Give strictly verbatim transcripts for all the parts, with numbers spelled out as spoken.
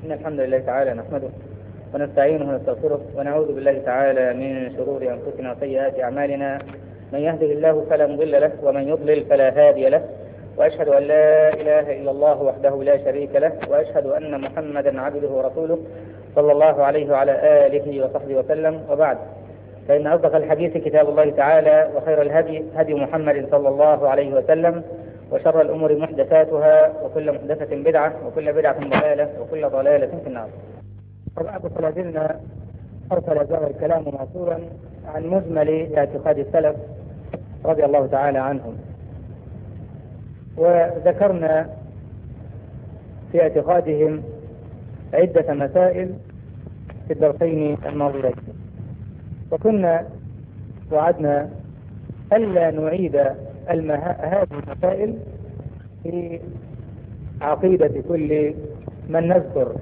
إن الحمد لله تعالى نحمده ونستعينه ونستغفره ونعوذ بالله تعالى من شرور أنفسنا وسيئات أعمالنا. من يهده الله فلا مضل له ومن يضلل فلا هادي له، وأشهد أن لا إله إلا الله وحده لا شريك له، وأشهد أن محمدا عبده ورسوله صلى الله عليه وعلى آله وصحبه وسلم. وبعد، فإن أصدق الحديث كتاب الله تعالى، وخير الهدي هدي محمد صلى الله عليه وسلم، وشر الأمور محدثاتها، وكل محدثة بدعة، وكل بدعة ضلالة، وكل ضلالة في النار. وبعد، فلا زلنا أو فلا زال الكلام موصولا عن مجمل اعتقاد السلف رضي الله تعالى عنهم، وذكرنا في اعتقادهم عدة مسائل في الدرسين الماضيين، وكنا وعدنا ألا نعيد هذه المسائل في عقيدة كل من نذكر،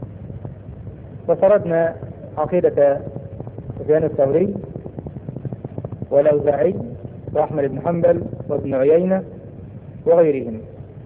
وسردنا عقيدة سفيان الثوري والأوزاعي وأحمد بن حنبل وابن عيينة وغيرهم،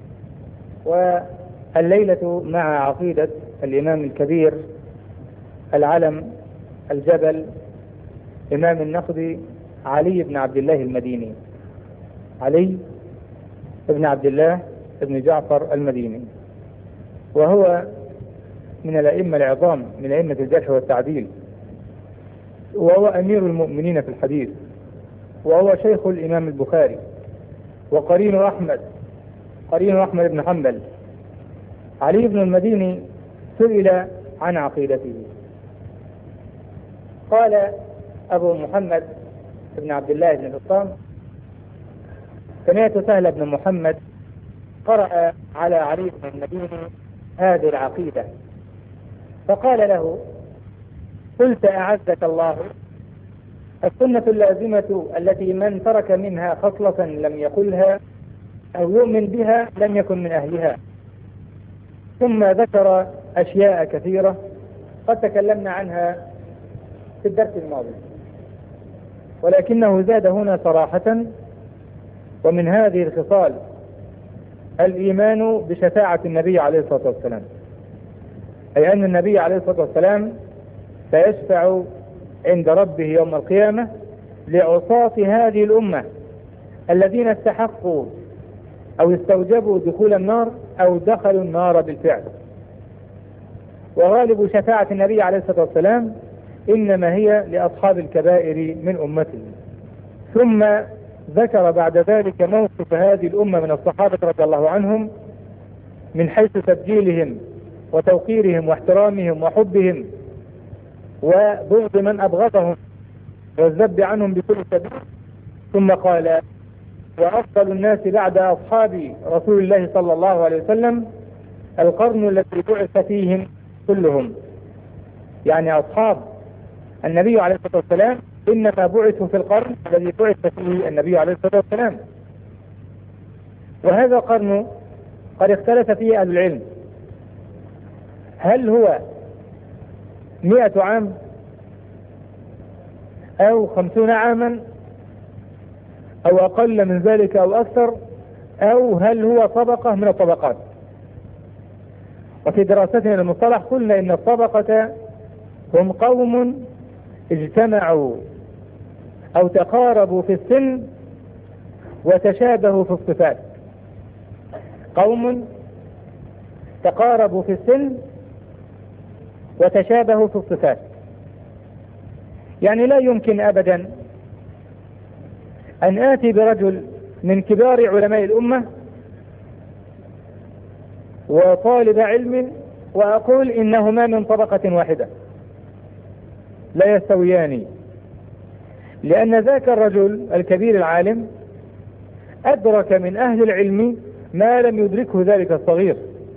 والليلة مع عقيدة الإمام الكبير العلم الجبل إمام النقد علي بن عبد الله المديني، علي بن عبد الله بن جعفر المديني، وهو من الأئمة العظام من أئمة الجرح والتعديل، وهو أمير المؤمنين في الحديث، وهو شيخ الإمام البخاري، وقرين أحمد قرين أحمد بن حنبل. علي بن المديني سئل عن عقيدته، قال أبو محمد بن عبد الله بن الحصام: سمعت سهل بن محمد قرأ على علي بن المديني هذه العقيدة، فقال له: قلت أعزك الله، السنة اللازمة التي من ترك منها خصلة لم يقلها أو يؤمن بها لم يكن من أهلها. ثم ذكر أشياء كثيرة قد تكلمنا عنها في الدرس الماضي، ولكنه زاد هنا صراحة: ومن هذه الخصال الإيمان بشفاعة النبي عليه الصلاة والسلام، أي أن النبي عليه الصلاة والسلام سيشفع عند ربه يوم القيامة لعصاة هذه الأمة الذين استحقوا أو استوجبوا دخول النار أو دخلوا النار بالفعل. وغالب شفاعة النبي عليه الصلاة والسلام إنما هي لأصحاب الكبائر من أمته. ثم ذكر بعد ذلك موقف هذه الأمة من الصحابة رضي الله عنهم من حيث تبجيلهم وتوقيرهم واحترامهم وحبهم وبغض من أبغضهم والذب عنهم بكل سبيل. ثم قال: وأفضل الناس بعد أصحاب رسول الله صلى الله عليه وسلم القرن الذي بعث فيهم كلهم، يعني أصحاب النبي عليه الصلاة والسلام إنما بعثوا في القرن الذي بعث فيه النبي عليه الصلاة والسلام. وهذا القرن قد اختلف فيه أهل العلم، هل هو مئة عام أو خمسون عاما أو أقل من ذلك أو أكثر، أو هل هو طبقة من الطبقات. وفي دراستنا للمصطلح قلنا إن الطبقة هم قوم اجتمعوا أو تقاربوا في السن وتشابهوا في الصفات، قوم تقاربوا في السن وتشابهوا في الصفات. يعني لا يمكن أبدا أن آتي برجل من كبار علماء الأمة وطالب علم وأقول إنهما من طبقة واحدة، لا يستويان، لأن ذاك الرجل الكبير العالم أدرك من أهل العلم ما لم يدركه ذلك الصغير،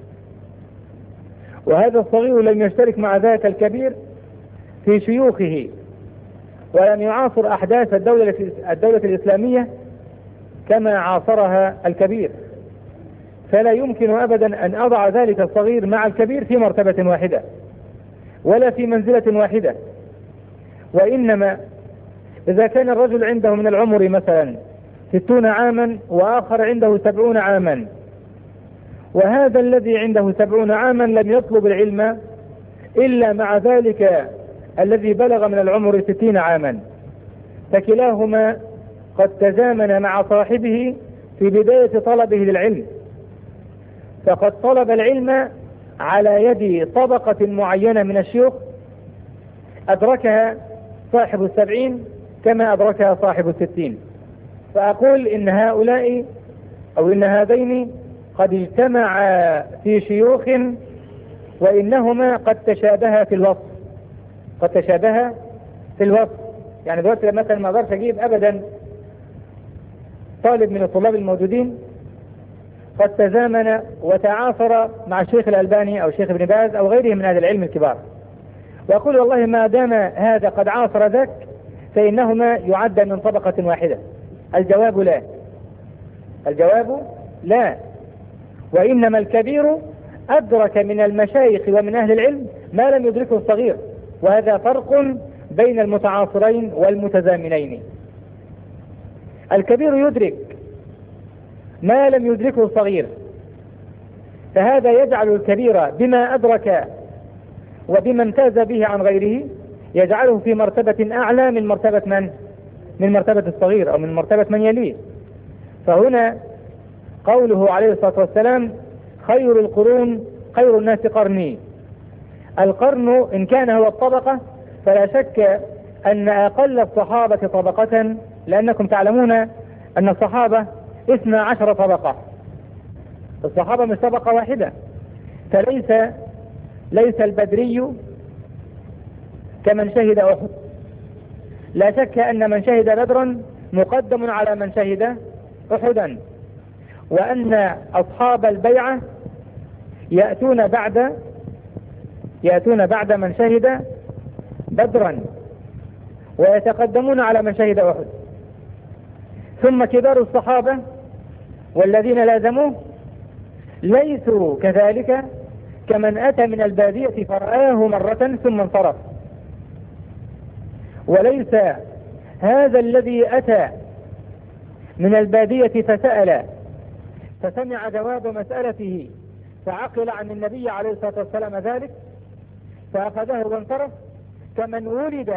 وهذا الصغير لم يشترك مع ذاك الكبير في شيوخه، ولم يعاصر أحداث الدولة, الدولة الإسلامية كما عاصرها الكبير، فلا يمكن أبدا أن أضع ذلك الصغير مع الكبير في مرتبة واحدة ولا في منزلة واحدة. وإنما إذا كان الرجل عنده من العمر مثلا ستون عاما وآخر عنده سبعون عاما، وهذا الذي عنده سبعون عاما لم يطلب العلم إلا مع ذلك الذي بلغ من العمر ستين عاما، فكلاهما قد تزامن مع صاحبه في بداية طلبه للعلم، فقد طلب العلم على يد طبقة معينة من الشيوخ أدركها صاحب السبعين كما أدركها صاحب الستين. فأقول إن هؤلاء أو إن هذين قد اجتمعا في شيوخ، وإنهما قد تشابها في الوصف، قد تشابها في الوصف. يعني دلوقتي مثلا ما أقدرش أجيب أبدا طالب من الطلاب الموجودين قد تزامن وتعاصر مع الشيخ الألباني أو الشيخ ابن باز أو غيره من أهل العلم الكبار، وأقول والله ما دام هذا قد عاصر ذاك فإنهما يعد من طبقة واحدة. الجواب لا، الجواب لا، وإنما الكبير أدرك من المشايخ ومن أهل العلم ما لم يدركه الصغير، وهذا فرق بين المتعاصرين والمتزامنين. الكبير يدرك ما لم يدركه الصغير، فهذا يجعل الكبير بما أدرك وبما امتاز به عن غيره يجعله في مرتبة أعلى من مرتبة من؟ من مرتبة الصغير أو من مرتبة من يليه. فهنا قوله عليه الصلاة والسلام خير القرون خير الناس قرني. القرن إن كان هو الطبقة فلا شك أن أقل الصحابة طبقة، لأنكم تعلمون أن الصحابة اثنى عشر طبقة، الصحابة مش طبقة واحدة، فليس ليس البدري كمن شهد أحد. لا شك أن من شهد بدرا مقدم على من شهد أحدا، وأن أصحاب البيعة يأتون بعد يأتون بعد من شهد بدرا ويتقدمون على من شهد أحد. ثم كبار الصحابة والذين لازموه ليسوا كذلك كمن أتى من البادية فرآه مرة ثم انصرف، وليس هذا الذي أتى من البادية فسأل فسمع جواب مسألته فعقل عن النبي عليه الصلاة والسلام ذلك فأخذه وانصرف كمن ولد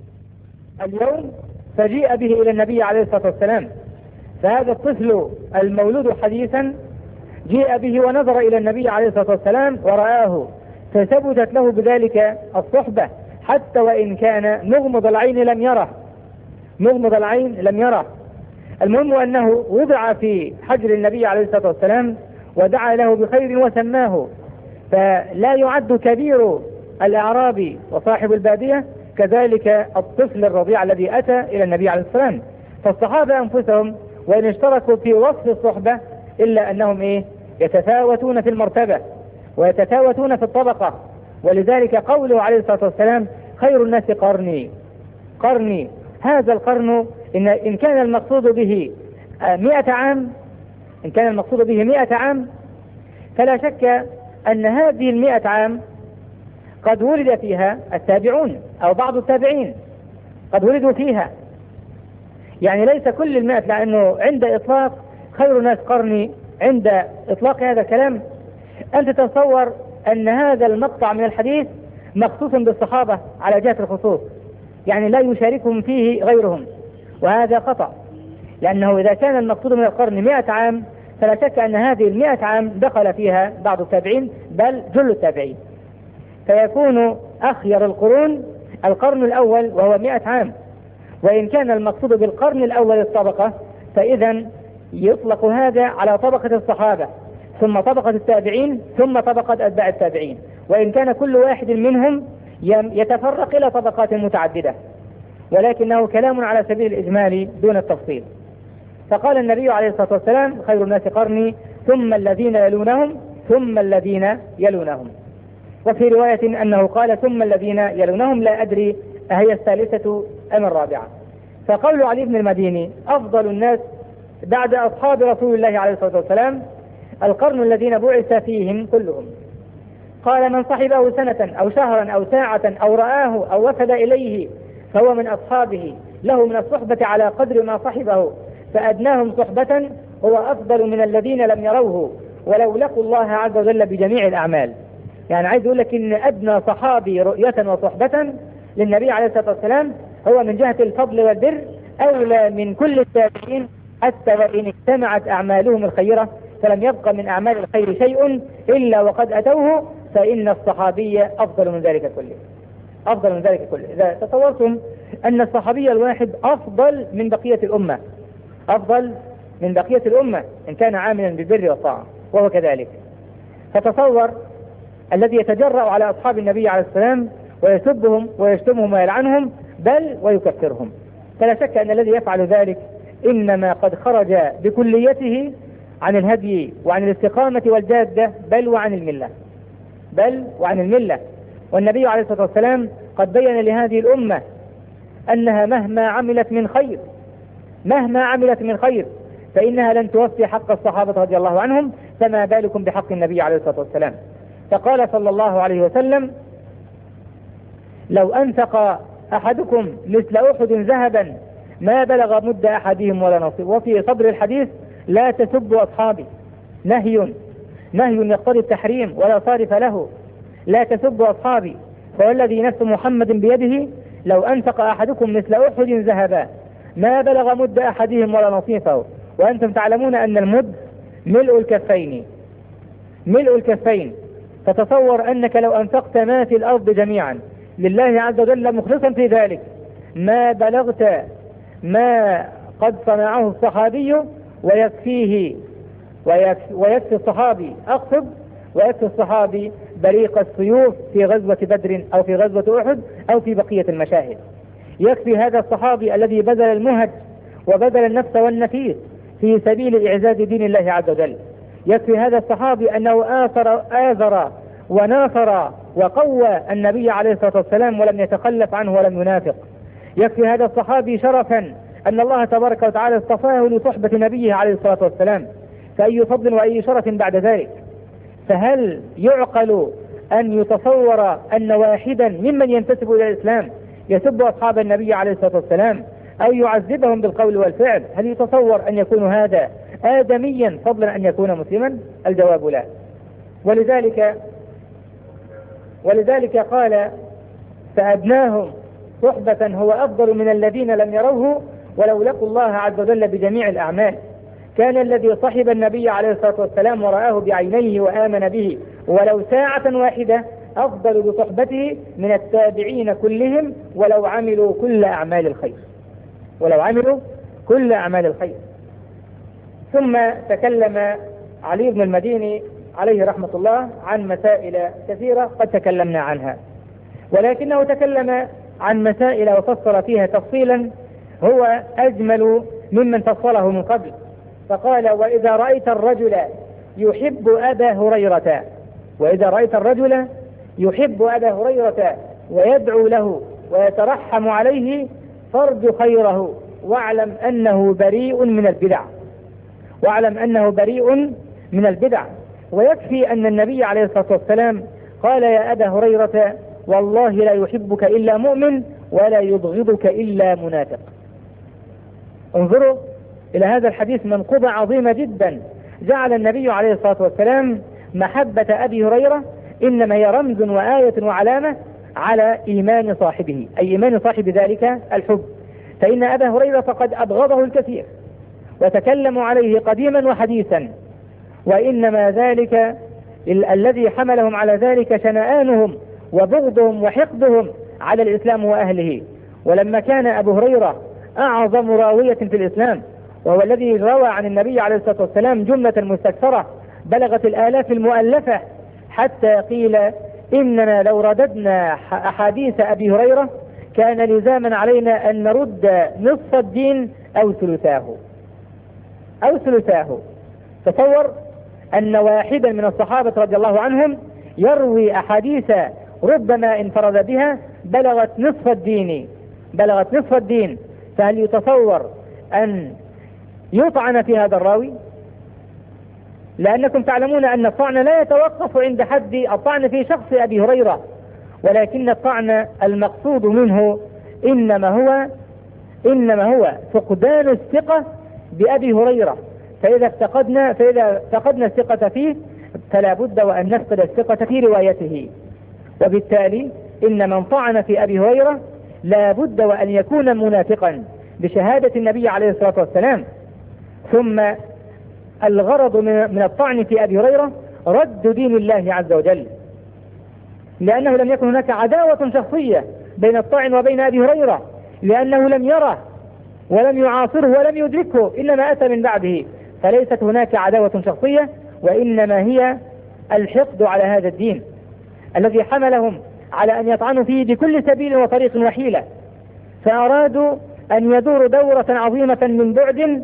اليوم فجيء به إلى النبي عليه الصلاة والسلام. فهذا الطفل المولود حديثا جيء به ونظر إلى النبي عليه الصلاة والسلام ورآه، فثبتت له بذلك الصحبة حتى وإن كان مغمض العين لم يره، مغمض العين لم يره. المهم أنه وضع في حجر النبي عليه الصلاة والسلام ودعا له بخير وسماه، فلا يعد كبير الأعراب وصاحب البادية كذلك الطفل الرضيع الذي أتى إلى النبي عليه الصلاة والسلام. فالصحابة أنفسهم وإن اشتركوا في وصف الصحبة إلا أنهم إيه؟ يتفاوتون في المرتبة ويتفاوتون في الطبقة. ولذلك قوله عليه الصلاة والسلام خير الناس قرني قرني، هذا القرن إن, إن كان المقصود به مئة عام إن كان المقصود به مئة عام فلا شك أن هذه المئة عام قد ولد فيها التابعون أو بعض التابعين قد ولدوا فيها، يعني ليس كل المئة، لأنه عند إطلاق خير الناس قرني، عند إطلاق هذا الكلام أنت تتصور أن هذا المقطع من الحديث مخصوص بالصحابة على جهة الخصوص، يعني لا يشاركهم فيه غيرهم، وهذا خطأ، لأنه إذا كان المقصود من القرن مئة عام فلا شك أن هذه المئة عام دخل فيها بعض التابعين بل جل التابعين، فيكون أخير القرون القرن الأول وهو مئة عام. وإن كان المقصود بالقرن الأول الطبقة فإذا يطلق هذا على طبقة الصحابة ثم طبقة التابعين ثم طبقة أتباع التابعين، وإن كان كل واحد منهم يتفرق إلى طبقات متعددة، ولكنه كلام على سبيل الإجمال دون التفصيل. فقال النبي عليه الصلاة والسلام خير الناس قرني ثم الذين يلونهم ثم الذين يلونهم. وفي رواية أنه قال ثم الذين يلونهم، لا أدري أهي الثالثة أم الرابعة. فقول علي بن المديني أفضل الناس بعد أصحاب رسول الله عليه الصلاة والسلام القرن الذين بعث فيهم كلهم. قال من صحبه سنة أو شهرا أو ساعة أو رآه أو وفد إليه فهو من أصحابه، له من الصحبة على قدر ما صحبه، فأدناهم صحبة هو أفضل من الذين لم يروه ولو لقوا الله عز وجل بجميع الأعمال. يعني عايز يقول لك إن أدنى صحابي رؤية وصحبة للنبي عليه الصلاة والسلام هو من جهة الفضل والبر أولى من كل التابعين، حتى وإن اجتمعت أعمالهم الخيرة فلم يبقى من أعمال الخير شيء إلا وقد أتوه، فإن الصحابي أفضل من ذلك كله، أفضل من ذلك كله. إذا تصورتم أن الصحابي الواحد أفضل من بقية الأمة، أفضل من بقية الأمة إن كان عاملا بالبر والطاعة، وهو كذلك، فتصور الذي يتجرأ على أصحاب النبي عليه السلام ويسبهم ويشتمهم ويلعنهم بل ويكفرهم، فلا شك أن الذي يفعل ذلك إنما قد خرج بكليته عن الهدي وعن الاستقامة والجادة بل وعن الملة، بل وعن الملة. والنبي عليه الصلاة والسلام قد بين لهذه الأمة أنها مهما عملت من خير مهما عملت من خير فإنها لن توفي حق الصحابة رضي الله عنهم، فما بالكم بحق النبي عليه الصلاة والسلام. فقال صلى الله عليه وسلم: لو أنفق أحدكم مثل أحد ذهبا ما بلغ مد أحدهم ولا نصيب. وفي صدر الحديث: لا تسبوا أصحابي، نهي نهي يقتضي التحريم ولا صارف له، لا تسبوا أصحابي، فوالذي نفس محمد بيده لو أنفق أحدكم مثل أحد ذهبا ما بلغ مد أحدهم ولا نصيفه. وأنتم تعلمون أن المد ملء الكفين، ملء الكفين. فتصور أنك لو أنفقت ما في الأرض جميعا لله عز وجل مخلصا في ذلك ما بلغت ما قد صنعه الصحابي، ويكفيه ويكفي الصحابي أقصد ويكفي الصحابي بريق السيوف في غزوة بدر أو في غزوة أحد أو في بقية المشاهد. يكفي هذا الصحابي الذي بذل المهج وبذل النفس والنفيس في سبيل إعزاز دين الله عز وجل. يكفي هذا الصحابي أنه آثر آذر وناصر وقوى النبي عليه الصلاة والسلام ولم يتخلف عنه ولم ينافق. يكفي هذا الصحابي شرفا أن الله تبارك وتعالى اصطفاه لصحبة نبيه عليه الصلاة والسلام، فأي فضل وأي شرف بعد ذلك. فهل يعقل أن يتصور أن واحدا ممن ينتسب إلى الإسلام يسب أصحاب النبي عليه الصلاة والسلام أو يعذبهم بالقول والفعل؟ هل يتصور أن يكون هذا آدميا فضلا أن يكون مسلما؟ الجواب لا. ولذلك ولذلك قال: فأدناهم صحبة هو أفضل من الذين لم يروه ولو لقوا الله عز وجل بجميع الأعمال. كان الذي صحب النبي عليه الصلاة والسلام ورآه بعينيه وآمن به ولو ساعة واحدة أفضل بصحبته من التابعين كلهم ولو عملوا كل أعمال الخير، ولو عملوا كل أعمال الخير. ثم تكلم علي بن المديني عليه رحمة الله عن مسائل كثيرة قد تكلمنا عنها، ولكنه تكلم عن مسائل وفصل فيها تفصيلا هو أجمل ممن فصله من قبل. فقال: وإذا رأيت الرجل يحب أبا هريرة وإذا رأيت الرجل يحب أبا هريرة ويدعو له ويترحم عليه فارج خيره واعلم أنه بريء من البدع واعلم أنه بريء من البدع. ويكفي أن النبي عليه الصلاة والسلام قال: يا أبا هريرة والله لا يحبك إلا مؤمن ولا يبغضك إلا منافق. انظروا إلى هذا الحديث منقوبة عظيمة جدا. جعل النبي عليه الصلاة والسلام محبة أبي هريرة إنما هي رمز وآية وعلامة على إيمان صاحبه، أي إيمان صاحب ذلك الحب. فإن أبا هريرة فقد أبغضه الكثير وتكلموا عليه قديما وحديثا، وإنما ذلك ال- الذي حملهم على ذلك شنآنهم وبغضهم وحقدهم على الإسلام وأهله. ولما كان أبو هريرة أعظم راوية في الإسلام وهو الذي روى عن النبي عليه الصلاة والسلام جملة مستكثرة بلغت الآلاف المؤلفة، حتى قيل إننا لو رددنا أحاديث أبي هريرة كان لزاما علينا أن نرد نصف الدين أو ثلثاه أو ثلثاه. تصور أن واحدا من الصحابة رضي الله عنهم يروي أحاديث ربما انفرد بها بلغت نصف الدين بلغت نصف الدين فهل يتصور أن يطعن في هذا الراوي؟ لأنكم تعلمون أن الطعن لا يتوقف عند حد الطعن في شخص أبي هريرة، ولكن الطعن المقصود منه إنما هو إنما هو فقدان الثقة بأبي هريرة. فإذا افتقدنا فإذا فقدنا الثقة فيه فلا بد وأن نفقد الثقة في روايته. وبالتالي إن من طعن في أبي هريرة لا بد وأن يكون منافقا بشهادة النبي عليه الصلاة والسلام. ثم الغرض من الطعن في أبي هريرة رد دين الله عز وجل، لأنه لم يكن هناك عداوة شخصية بين الطاعن وبين أبي هريرة، لأنه لم يره ولم يعاصره ولم يدركه، إنما أتى من بعده، فليست هناك عداوة شخصية، وإنما هي الحقد على هذا الدين الذي حملهم على أن يطعنوا فيه بكل سبيل وطريق وحيلة، فأرادوا أن يدوروا دورة عظيمة من بعد،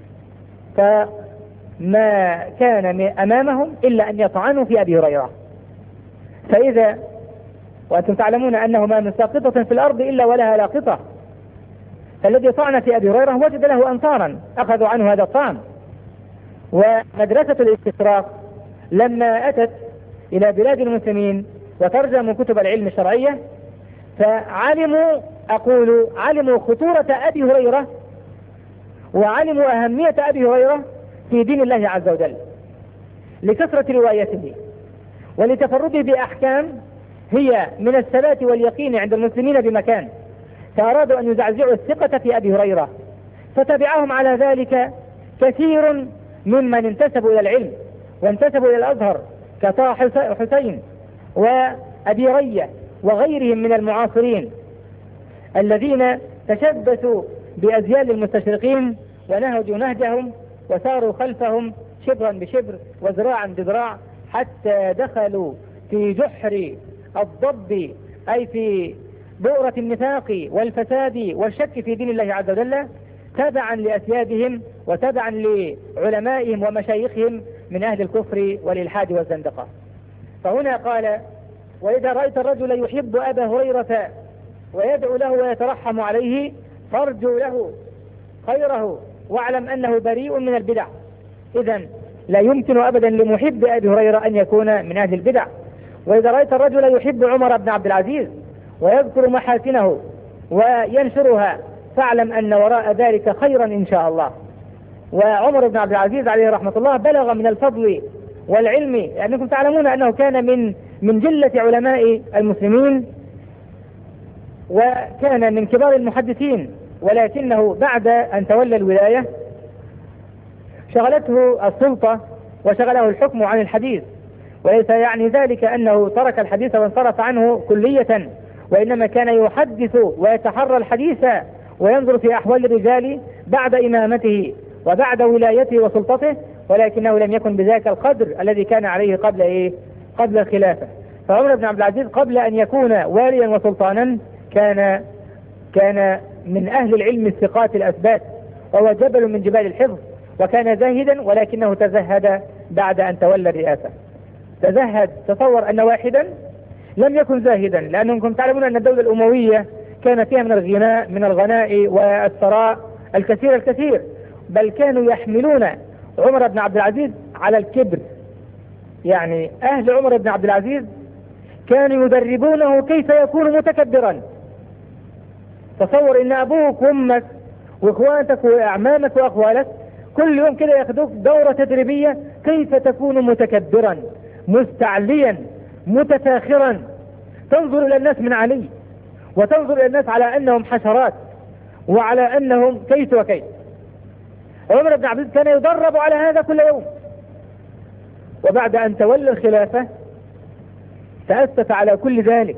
فما كان أمامهم إلا أن يطعنوا في أبي هريرة. فإذا وأنتم تعلمون أنه ما من ساقطة في الأرض إلا ولها لاقطة، فالذي طعن في أبي هريرة وجد له أنصارا أخذوا عنه هذا الطعن. ومدرسة الاستشراق لما أتت إلى بلاد المسلمين وترجموا كتب العلم الشرعية، فعلموا أقول علموا خطورة أبي هريرة وعلموا أهمية أبي هريرة في دين الله عز وجل لكثرة روايته ولتفرده بأحكام هي من الثبات واليقين عند المسلمين بمكان، فأرادوا أن يزعزعوا الثقة في أبي هريرة، فتبعهم على ذلك كثير ممن انتسبوا إلى العلم وانتسبوا إلى الأزهر كطه حسين وأبي رية وغيرهم من المعاصرين الذين تشبثوا بأزيال المستشرقين ونهجوا نهجهم وساروا خلفهم شبرا بشبر وذراعا بذراع حتى دخلوا في جحر الضب، أي في بؤرة النفاق والفساد والشك في دين الله عز وجل، تبعا لأسيادهم وتبعا لعلمائهم ومشايخهم من أهل الكفر والإلحاد والزندقة. فهنا قال: وإذا رأيت الرجل يحب أبا هريرة ويدعو له ويترحم عليه فارجو له خيره واعلم أنه بريء من البدع. إذن لا يمكن أبدا لمحب أبي هريرة أن يكون من أهل البدع. وإذا رأيت الرجل يحب عمر بن عبد العزيز ويذكر محاسنه وينشرها فاعلم أن وراء ذلك خيرا إن شاء الله. وعمر بن عبد العزيز عليه رحمة الله بلغ من الفضل والعلم، لأنكم تعلمون أنه كان من من جلة علماء المسلمين وكان من كبار المحدثين، ولكنه بعد أن تولى الولاية شغلته السلطة وشغله الحكم عن الحديث، وليس يعني ذلك أنه ترك الحديث وانصرف عنه كلية، وإنما كان يحدث ويتحرى الحديث وينظر في أحوال الرجال بعد إمامته وبعد ولايته وسلطته، ولكنه لم يكن بذاك القدر الذي كان عليه قبل إيه؟ قبل الخلافة. فعمر بن عبد العزيز قبل أن يكون واليا وسلطانا كان كان من أهل العلم الثقات الأثبات، وهو جبل من جبال الحفظ، وكان زاهدا ولكنه تزهد بعد أن تولى الرئاسة. تزهد، تصور أن واحدا لم يكن زاهدا، لأنكم تعلمون أن الدولة الأموية كان فيها من الغناء من الغناء والثراء الكثير الكثير، بل كانوا يحملون عمر بن عبد العزيز على الكبر. يعني أهل عمر بن عبد العزيز كانوا يدربونه كيف يكون متكبرا. تصور ان ابوك وامك واخوانك واعمامك واخوالك كل يوم كده ياخدوك دورة تدريبية كيف تكون متكبرا مستعليا متفاخرا، تنظر الى الناس من علي وتنظر الى الناس على انهم حشرات وعلى انهم كيت وكيت. عمر بن عبد العزيز كان يدرب على هذا كل يوم، وبعد ان تولى الخلافة تأسف على كل ذلك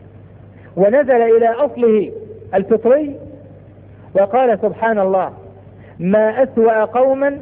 ونزل الى اصله الفطري وقال: سبحان الله، ما أسوأ قوما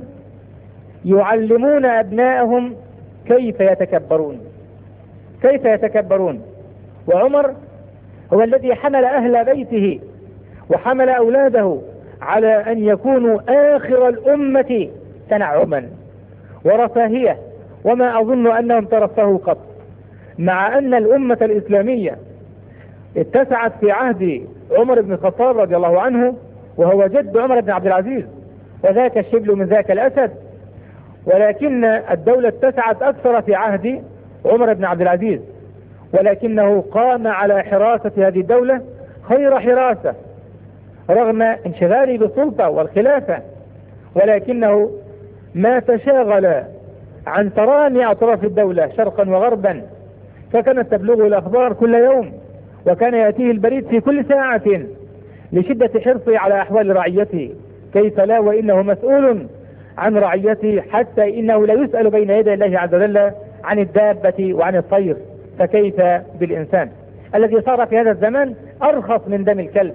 يعلمون أبناءهم كيف يتكبرون كيف يتكبرون. وعمر هو الذي حمل أهل بيته وحمل أولاده على أن يكونوا آخر الأمة تنعما ورفاهية، وما أظن أنهم ترفهوا قط، مع أن الأمة الإسلامية اتسعت في عهد عمر بن الخطاب رضي الله عنه، وهو جد عمر بن عبد العزيز، وذاك الشبل من ذاك الأسد، ولكن الدولة اتسعت أكثر في عهد عمر بن عبد العزيز، ولكنه قام على حراسة هذه الدولة خير حراسة رغم انشغاله بالسلطة والخلافة، ولكنه ما تشاغل عن ترامي أطراف الدولة شرقا وغربا، فكانت تبلغه الأخبار كل يوم، وكان يأتيه البريد في كل ساعة لشدة حرصه على أحوال رعيته، كيف لا وإنه مسؤول عن رعيته، حتى إنه لا يسأل بين يدي الله عز وجل عن الدابة وعن الطير، فكيف بالإنسان الذي صار في هذا الزمان أرخص من دم الكلب.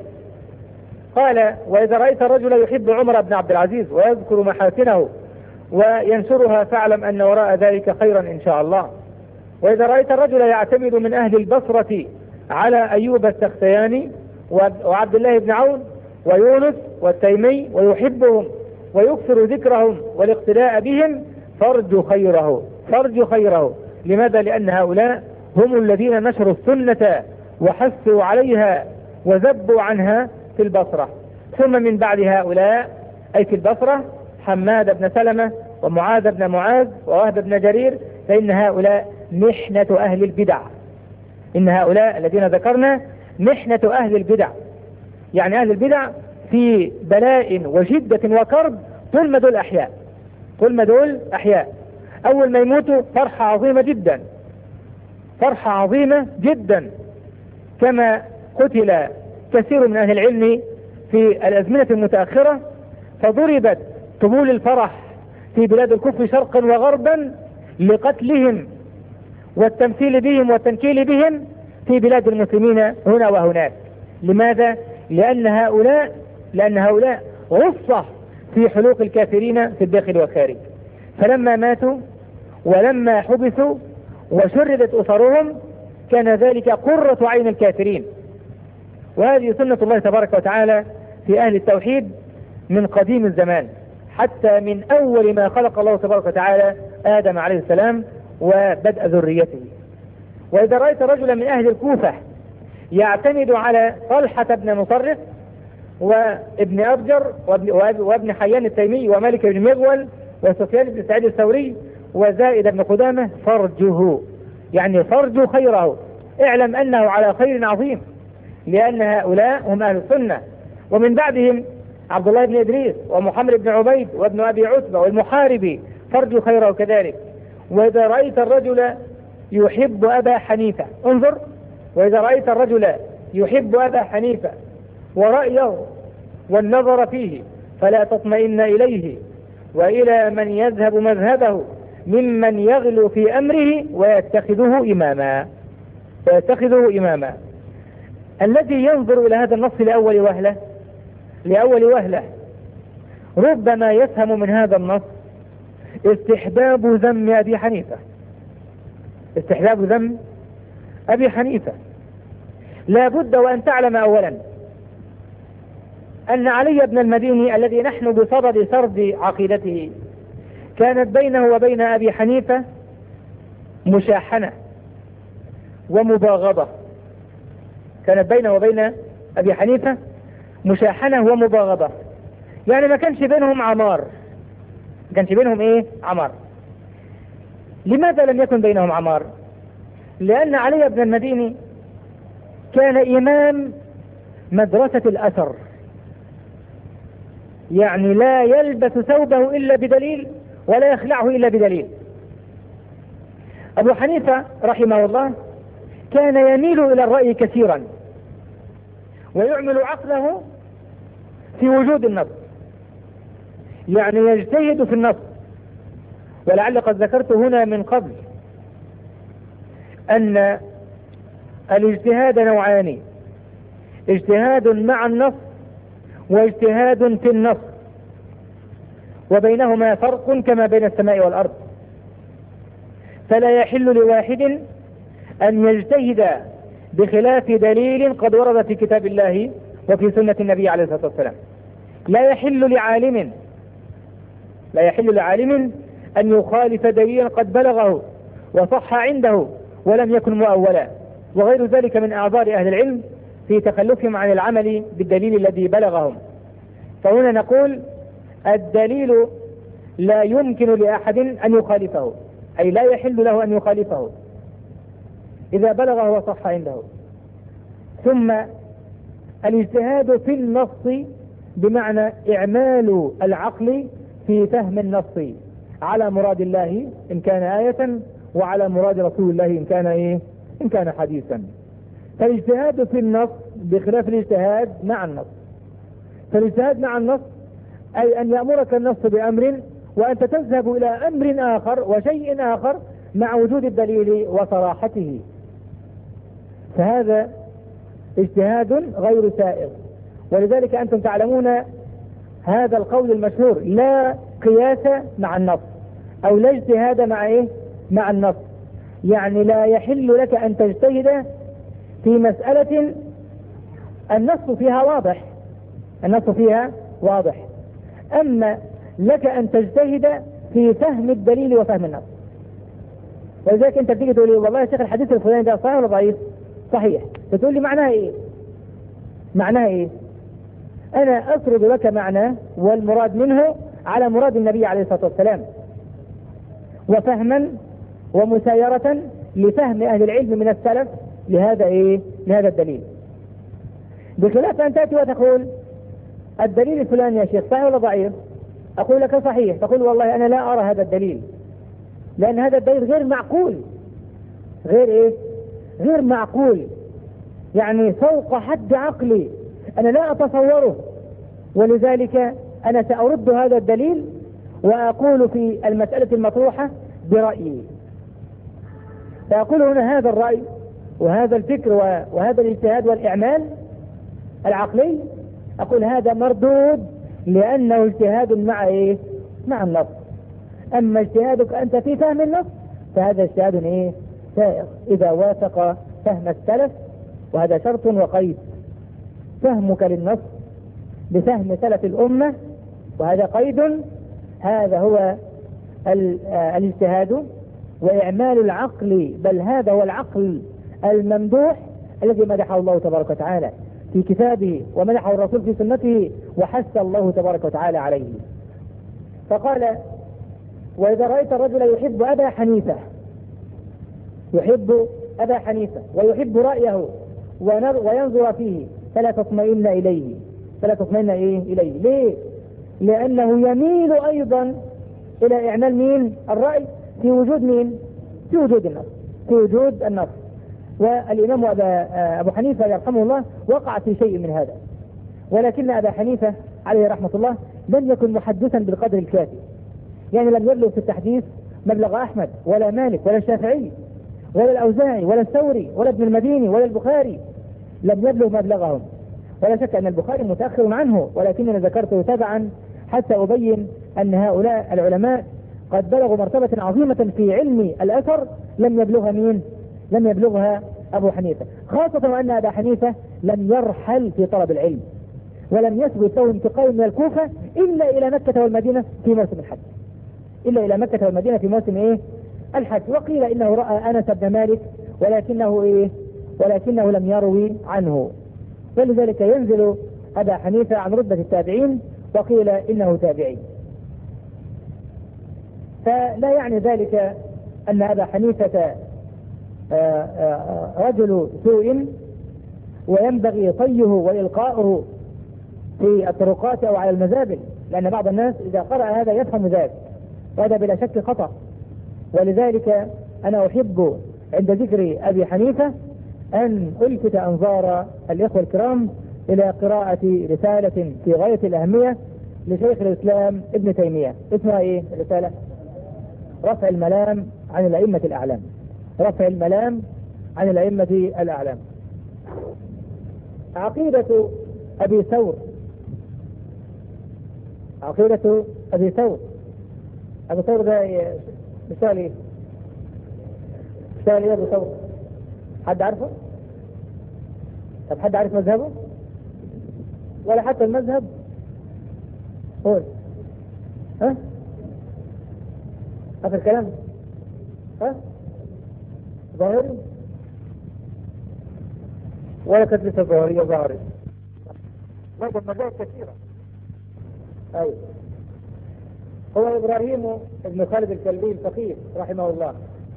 قال: وإذا رأيت الرجل يحب عمر بن عبد العزيز ويذكر محاسنه وينشرها فاعلم أن وراء ذلك خيرا إن شاء الله. وإذا رأيت الرجل يعتمد من أهل البصرة على أيوب السختياني وعبد الله بن عون ويونس والتيمي ويحبهم ويكثر ذكرهم والاقتداء بهم، فارجو خيره فارجو خيره. لماذا؟ لأن هؤلاء هم الذين نشروا السنة وحثوا عليها وذبوا عنها في البصرة. ثم من بعد هؤلاء أي في البصرة حماد بن سلمة ومعاذ بن معاذ ووهب بن جرير، فإن هؤلاء محنة أهل البدع. إن هؤلاء الذين ذكرنا محنة أهل البدع، يعني أهل البدع في بلاء وشدة وكرب طول ما دول أحياء، طول ما دول أحياء. أول ما يموتوا فرحة عظيمة جدا، فرحة عظيمة جدا، كما قتل كثير من أهل العلم في الأزمنة المتأخرة، فضربت طبول الفرح في بلاد الكفر شرقا وغربا لقتلهم والتمثيل بهم والتنكيل بهم في بلاد المسلمين هنا وهناك. لماذا؟ لأن هؤلاء لأن هؤلاء غصة في حلوق الكافرين في الداخل والخارج، فلما ماتوا ولما حبسوا وشردت أسرهم كان ذلك قرة عين الكافرين. وهذه سنة الله تبارك وتعالى في أهل التوحيد من قديم الزمان، حتى من أول ما خلق الله تبارك وتعالى آدم عليه السلام وبدء ذريته. وإذا رأيت رجلا من أهل الكوفة يعتمد على طلحة بن مصرف وابن أبجر وابن حيان التيمي ومالك بن مغول وسفيان بن سعيد الثوري وزائد بن قدامة، فرجه يعني فرجوا خيره، اعلم أنه على خير عظيم، لأن هؤلاء هم أهل السنة. ومن بعدهم عبد الله بن إدريس ومحمد بن عبيد وابن أبي عتبة والمحاربي، فرجوا خيره كذلك. وإذا رأيت الرجل يحب أبا حنيفة، انظر، وإذا رأيت الرجل يحب أبا حنيفة ورأيه والنظر فيه فلا تطمئن إليه وإلى من يذهب مذهبه ممن يغلو في أمره ويتخذه إماما ويتخذه إماما. الذي ينظر إلى هذا النص لأول وهلة لأول وهلة ربما يفهم من هذا النص استحباب ذم أبي حنيفة استحباب ذم أبي حنيفة. لا بد وأن تعلم أولا أن علي بن المديني الذي نحن بصدد سرد عقيدته كانت بينه وبين أبي حنيفة مشاحنة ومباغضة كانت بينه وبين أبي حنيفة مشاحنة ومباغضة يعني ما كانش بينهم عمار ما كانش بينهم إيه عمار. لماذا لم يكن بينهم عمار؟ لأن علي بن المديني كان إمام مدرسة الأثر، يعني لا يلبس ثوبه إلا بدليل ولا يخلعه إلا بدليل. أبو حنيفة رحمه الله كان يميل إلى الرأي كثيرا ويعمل عقله في وجود النص، يعني يجتهد في النص. ولعل قد ذكرت هنا من قبل أن الاجتهاد نوعان: اجتهاد مع النص واجتهاد في النص، وبينهما فرق كما بين السماء والأرض. فلا يحل لواحد أن يجتهد بخلاف دليل قد ورد في كتاب الله وفي سنة النبي عليه الصلاة والسلام. لا يحل لعالم لا يحل لعالم أن يخالف دليلا قد بلغه وصح عنده ولم يكن مؤولا، وغير ذلك من أعذار أهل العلم في تخلفهم عن العمل بالدليل الذي بلغهم. فهنا نقول الدليل لا يمكن لأحد أن يخالفه، أي لا يحل له أن يخالفه إذا بلغه وصح عنده. ثم الاجتهاد في النص بمعنى إعمال العقل في فهم النص، على مراد الله إن كان آية، وعلى مراد رسول الله إن كان إيه إن كان حديثا. فالاجتهاد في النص بخلاف الاجتهاد مع النص. فالاجتهاد مع النص أي أن يأمرك النص بأمر وأنت تذهب إلى أمر آخر وشيء آخر مع وجود الدليل وصراحته، فهذا اجتهاد غير سائغ. ولذلك أنتم تعلمون هذا القول المشهور: لا قياس مع النص، أو لا اجتهاد مع إيه مع النص. يعني لا يحل لك أن تجتهد في مسألة النص فيها واضح النص فيها واضح أما لك أن تجتهد في فهم الدليل وفهم النص. ولذلك أنت بتيجي تقول لي والله يا شيخ الحديث الفلاني ده صحيح ولا ضعيف؟ صحيح. بتقول لي معناها إيه؟ معناها إيه؟ أنا أسرد لك معناه والمراد منه على مراد النبي عليه الصلاة والسلام، وفهما ومسايرة لفهم أهل العلم من السلف لهذا إيه؟ لهذا الدليل. بخلاف أن تأتي وتقول الدليل الفلاني يا شيخ صحيح ولا ضعيف؟ أقول لك صحيح، تقول والله أنا لا أرى هذا الدليل، لأن هذا الدليل غير معقول. غير إيه؟ غير معقول، يعني فوق حد عقلي، أنا لا أتصوره، ولذلك أنا سأرد هذا الدليل وأقول في المسألة المطروحة برأيي. فأقول هنا هذا الرأي وهذا الفكر وهذا الاجتهاد والإعمال العقلي، أقول هذا مردود لأنه اجتهاد مع إيه؟ مع النص. أما اجتهادك أنت في فهم النص فهذا اجتهاد إيه؟ سائغ إذا وافق فهم السلف، وهذا شرط وقيد. فهمك للنص بفهم سلف الأمة وهذا قيد، هذا هو الاجتهاد وإعمال العقل، بل هذا هو العقل الممدوح الذي مدحه الله تبارك وتعالى في كتابه ومدحه الرسول في سنته وحث الله تبارك وتعالى عليه. فقال: وإذا رأيت الرجل يحب أبا حنيفة يحب أبا حنيفة ويحب رأيه وينظر فيه فلا تطمئن إليه فلا تطمئن إيه إليه. ليه؟ لأنه يميل أيضا إلى إعمال مين؟ الرأي في وجود مين؟ في وجود النص في وجود النص والإمام أبا أبو حنيفة يرحمه الله وقع في شيء من هذا، ولكن أبا حنيفة عليه رحمة الله لم يكن محدثا بالقدر الكافي، يعني لم يبلغ في التحديث مبلغ أحمد ولا مالك ولا الشافعي ولا الأوزاعي ولا الثوري ولا ابن المديني ولا البخاري، لم يبلغ مبلغهم. ولا شك أن البخاري متأخر عنه، ولكنني ذكرته تبعا حتى أبين أن هؤلاء العلماء قد بلغوا مرتبة عظيمة في علم الأثر لم يبلغها مين؟ لم يبلغها أبو حنيفة، خاصة وأن أبا حنيفة لم يرحل في طلب العلم، ولم يثبت له انتقال من الكوفة إلا إلى مكة والمدينة في موسم الحج إلا إلى مكة والمدينة في موسم إيه؟ الحج. وقيل إنه رأى أنس بن مالك ولكنه إيه؟ ولكنه لم يروي عنه، ولذلك ينزل أبا حنيفة عن رتبة التابعين، وقيل إنه تابعي. فلا يعني ذلك أن أبا حنيفة رجل سوء وينبغي طيه وإلقاؤه في الطرقات أو على المزابل، لأن بعض الناس إذا قرأ هذا يفهم ذلك، وهذا بلا شك خطأ. ولذلك أنا أحب عند ذكر أبي حنيفة أن ألفت أنظار الإخوة الكرام إلى قراءة رسالة في غاية الأهمية لشيخ الإسلام ابن تيمية. اسمها إيه الرسالة؟ رفع الملام عن الأئمة الأعلام. رفع الملام عن الأئمة الأعلام. عقيدة أبي ثور عقيدة أبي ثور أبو ثور ده مثال إيه؟ مثال إيه أبو ثور؟ حد عارفه؟ طب حد عارف مذهبه؟ ولا حتى المذهب؟ قول. ها؟ آخر كلام؟ ها؟ ظاهري؟ ولا كانت لسه ظاهرية ظاهري؟ لكن مذاهب كثيرة. أيوة. هو إبراهيم ابن خالد الكلبي الفقيه رحمه الله.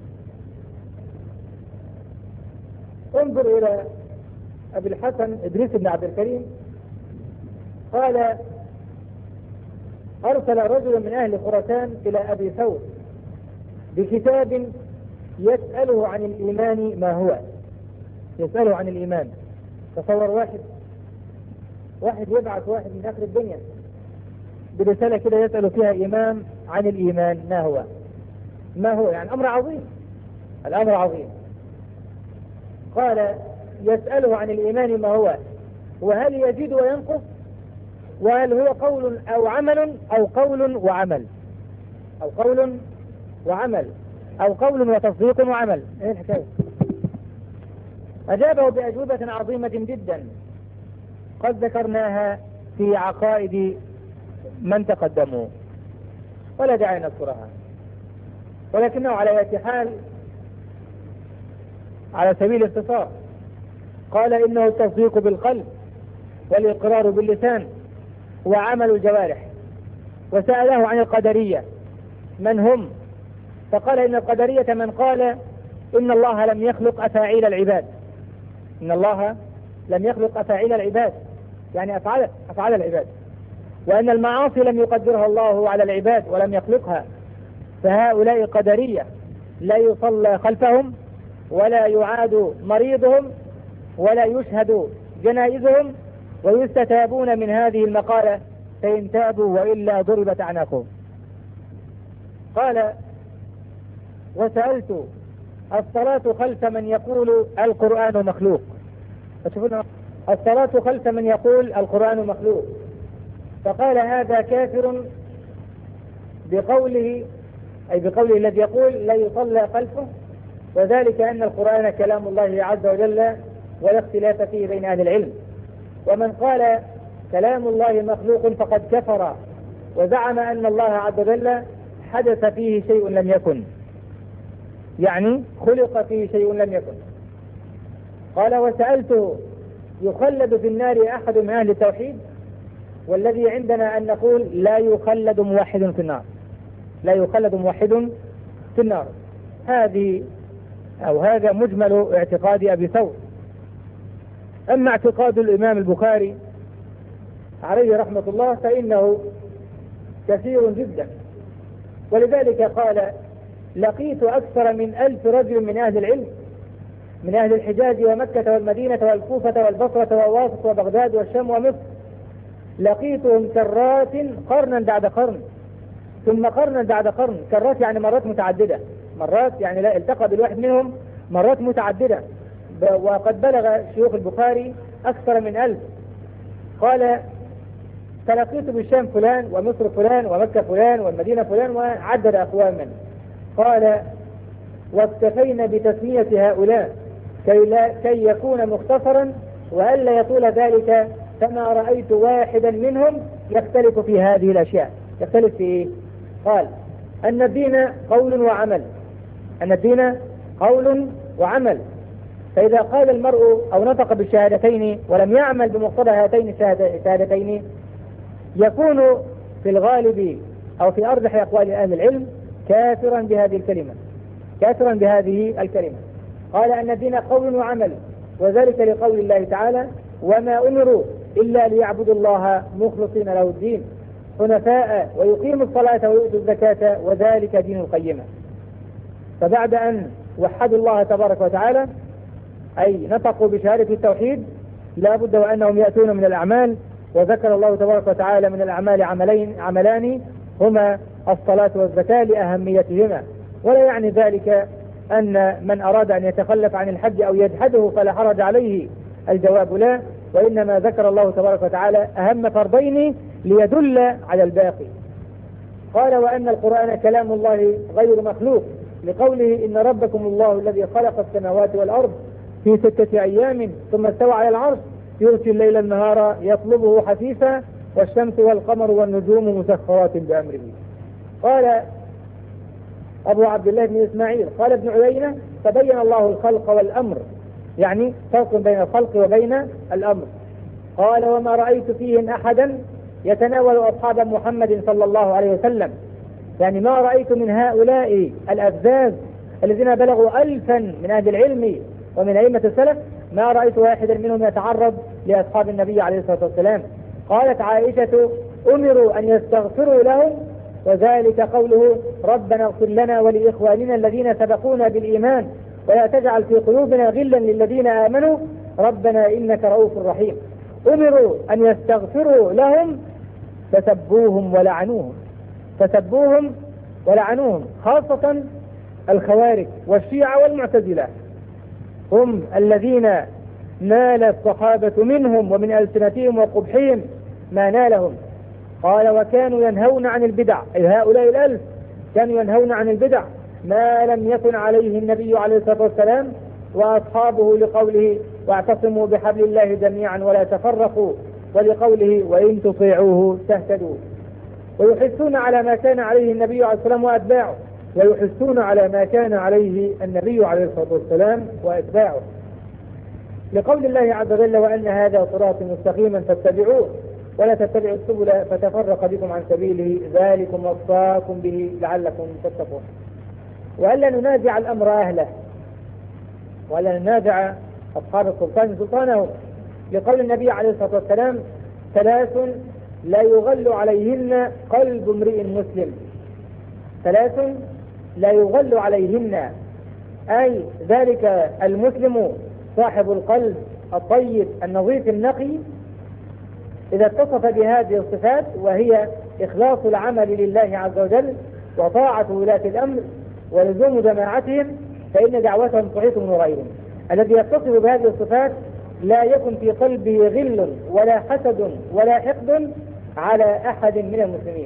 انظر إلى أبي الحسن إدريس بن عبد الكريم، قال: أرسل رجل من أهل خراسان إلى أبي ثور بكتاب يسأله عن الإيمان ما هو، يسأله عن الإيمان. تصور واحد واحد يبعث واحد من آخر الدنيا برسالة كده يسأل فيها إمام عن الإيمان ما هو، ما هو يعني أمر عظيم، الأمر عظيم. قال يسأله عن الإيمان ما هو، وهل يزيد وينقص، وهل هو قول أو عمل أو قول وعمل، أو قول وعمل أو قول وتصديق وعمل. إيه الحكاية؟ أجابه بأجوبة عظيمة جدا قد ذكرناها في عقائد من تقدموا ولا داعي نذكرها، ولكنه على أي حال على سبيل الاختصار قال إنه التصديق بالقلب والإقرار باللسان وعمل الجوارح. وسأله عن القدرية من هم، فقال إن القدرية من قال إن الله لم يخلق أفاعيل العباد، إن الله لم يخلق أفاعيل العباد يعني أفعال أفعال العباد، وأن المعاصي لم يقدرها الله على العباد ولم يخلقها، فهؤلاء قدرية لا يصلى خلفهم ولا يعاد مريضهم ولا يشهد جنائزهم ويستتابون من هذه المقالة فإن تابوا وإلا ضربت أعناقهم. قال وسألت الصلاة خلف من يقول القرآن مخلوق، الصلاة خلف من يقول القرآن مخلوق، فقال هذا كافر بقوله، أي بقوله الذي يقول لا يصلى خلفه، وذلك أن القرآن كلام الله عز وجل ولا اختلاف فيه بين أهل العلم. ومن قال كلام الله مخلوق فقد كفر وزعم أن الله عز وجل حدث فيه شيء لم يكن، يعني خلق فيه شيء لم يكن. قال وسألته يخلد في النار أحد من أهل التوحيد، والذي عندنا أن نقول لا يخلد موحد في النار، لا يخلد موحد في النار. هذه أو هذا مجمل اعتقاد أبي ثور. أما اعتقاد الإمام البخاري عليه رحمة الله فإنه كثير جدا، ولذلك قال لقيت أكثر من ألف رجل من أهل العلم من أهل الحجاز ومكة والمدينة والكوفة والبصرة وواسط وبغداد والشام ومصر، لقيتهم كرات قرنا بعد قرن ثم قرنا بعد قرن. كرات يعني مرات متعددة، مرات يعني لا التقى بالواحد منهم مرات متعددة، وقد بلغ شيوخ البخاري أكثر من ألف. قال فلقيت بالشام فلان ومصر فلان ومكة فلان والمدينة فلان، وعدد أقواما. قال واكتفينا بتسمية هؤلاء كي, لا كي يكون مختصرا وألا يطول ذلك، فما رأيت واحدا منهم يختلف في هذه الأشياء. يختلف في إيه؟ قال أن الدين قول وعمل، أن الدين قول وعمل، فإذا قال المرء أو نطق بالشهادتين ولم يعمل بمقتضى هاتين الشهادتين يكون في الغالب أو في أرجح أقوال أهل العلم كافرا بهذه الكلمة، كافرا بهذه الكلمة. قال أن الدين قول وعمل، وذلك لقول الله تعالى وما أمروا إلا ليعبدوا الله مخلصين له الدين حنفاء ويقيموا الصلاة ويؤتوا الزكاة وذلك دين القيمة. فبعد أن وحدوا الله تبارك وتعالى أي نطقوا بشهادة التوحيد لا بد وأنهم يأتون من الأعمال، وذكر الله تبارك وتعالى من الأعمال عملين عملان هما الصلاة والزكاة لأهميتهما. ولا يعني ذلك أن من أراد أن يتخلف عن الحج أو يجحده فلا حرج عليه، الجواب لا، وإنما ذكر الله تبارك وتعالى أهم فرضين ليدل على الباقي. قال وأن القرآن كلام الله غير مخلوق لقوله إن ربكم الله الذي خلق السماوات والأرض في ستة أيام ثم استوى على العرش يغشي الليل النهار يطلبه حثيثا والشمس والقمر والنجوم مسخرات بأمره. قال أبو عبد الله بن إسماعيل قال ابن عيينة تبين الله الخلق والأمر، يعني فرق بين الخلق وبين الأمر. قال وما رأيت فيهم أحدا يتناول أصحاب محمد صلى الله عليه وسلم، يعني ما رأيت من هؤلاء الأفذاذ الذين بلغوا ألفا من أهل العلم ومن أئمة السلف ما رأيت واحدا منهم يتعرض لأصحاب النبي عليه الصلاة والسلام. قالت عائشة أمروا أن يستغفروا لهم، وذلك قوله ربنا اغفر لنا ولإخواننا الذين سبقونا بالإيمان ولا تجعل في قلوبنا غلا للذين آمنوا ربنا إنك رؤوف رحيم. أمروا أن يستغفروا لهم فسبوهم ولعنوهم، فسبوهم ولعنوهم، خاصة الخوارج والشيعة والمعتزلة، هم الذين نال الصحابة منهم ومن ألسنتهم وقبحهم ما نالهم. قال وكانوا ينهون عن البدع، أي هؤلاء الألف كانوا ينهون عن البدع ما لم يكن عليه النبي عليه الصلاة والسلام وأصحابه، لقوله واعتصموا بحبل الله جميعا ولا تفرقوا، ولقوله وإن تطيعوه تهتدوا. ويحثون على ما كان عليه النبي عليه الصلاة والسلام وأتباعه، ويحثون على ما كان عليه النبي عليه الصلاة والسلام وأتباعه، لقول الله عز وجل وأن هذا صراط مستقيما فاتبعوه ولا تتبعوا السبل فتفرق بكم عن سبيله ذلكم وصاكم به لعلكم تتقون. وألا ننازع الأمر أهله، وألا ننازع أصحاب السلطان سلطانه، لقول النبي عليه الصلاة والسلام ثلاث لا يغل عليهن قلب امرئ مسلم، ثلاث لا يغل عليهن، أي ذلك المسلم صاحب القلب الطيب النظيف النقي إذا اتصف بهذه الصفات، وهي إخلاص العمل لله عز وجل وطاعة ولاة الأمر ولزوم جماعتهم، فإن دعوتهم تحيط من ورائهم. الذي يتصف بهذه الصفات لا يكن في قلبه غل ولا حسد ولا حقد على أحد من المسلمين.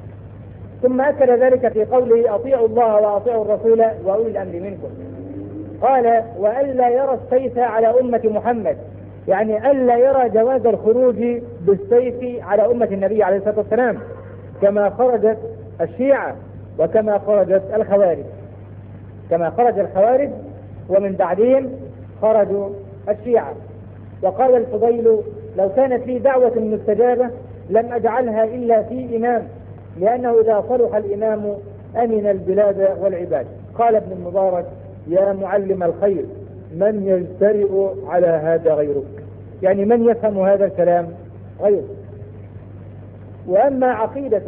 ثم أكد ذلك في قوله أطيعوا الله وأطيعوا الرسول وأولي الأمر منكم. قال وألا يرى السيف على أمة محمد، يعني ألا يرى جواز الخروج بالسيف على أمة النبي عليه الصلاة والسلام كما خرجت الشيعة وكما خرجت الخوارج، كما خرج الخوارج ومن بعدهم خرجوا الشيعة. وقال الفضيل لو كانت لي دعوة مستجابة لم أجعلها إلا في إمام، لأنه إذا صلح الإمام أمن البلاد والعباد. قال ابن المبارك يا معلم الخير من يجترئ على هذا غيرك، يعني من يفهم هذا الكلام غيرك. وأما عقيدة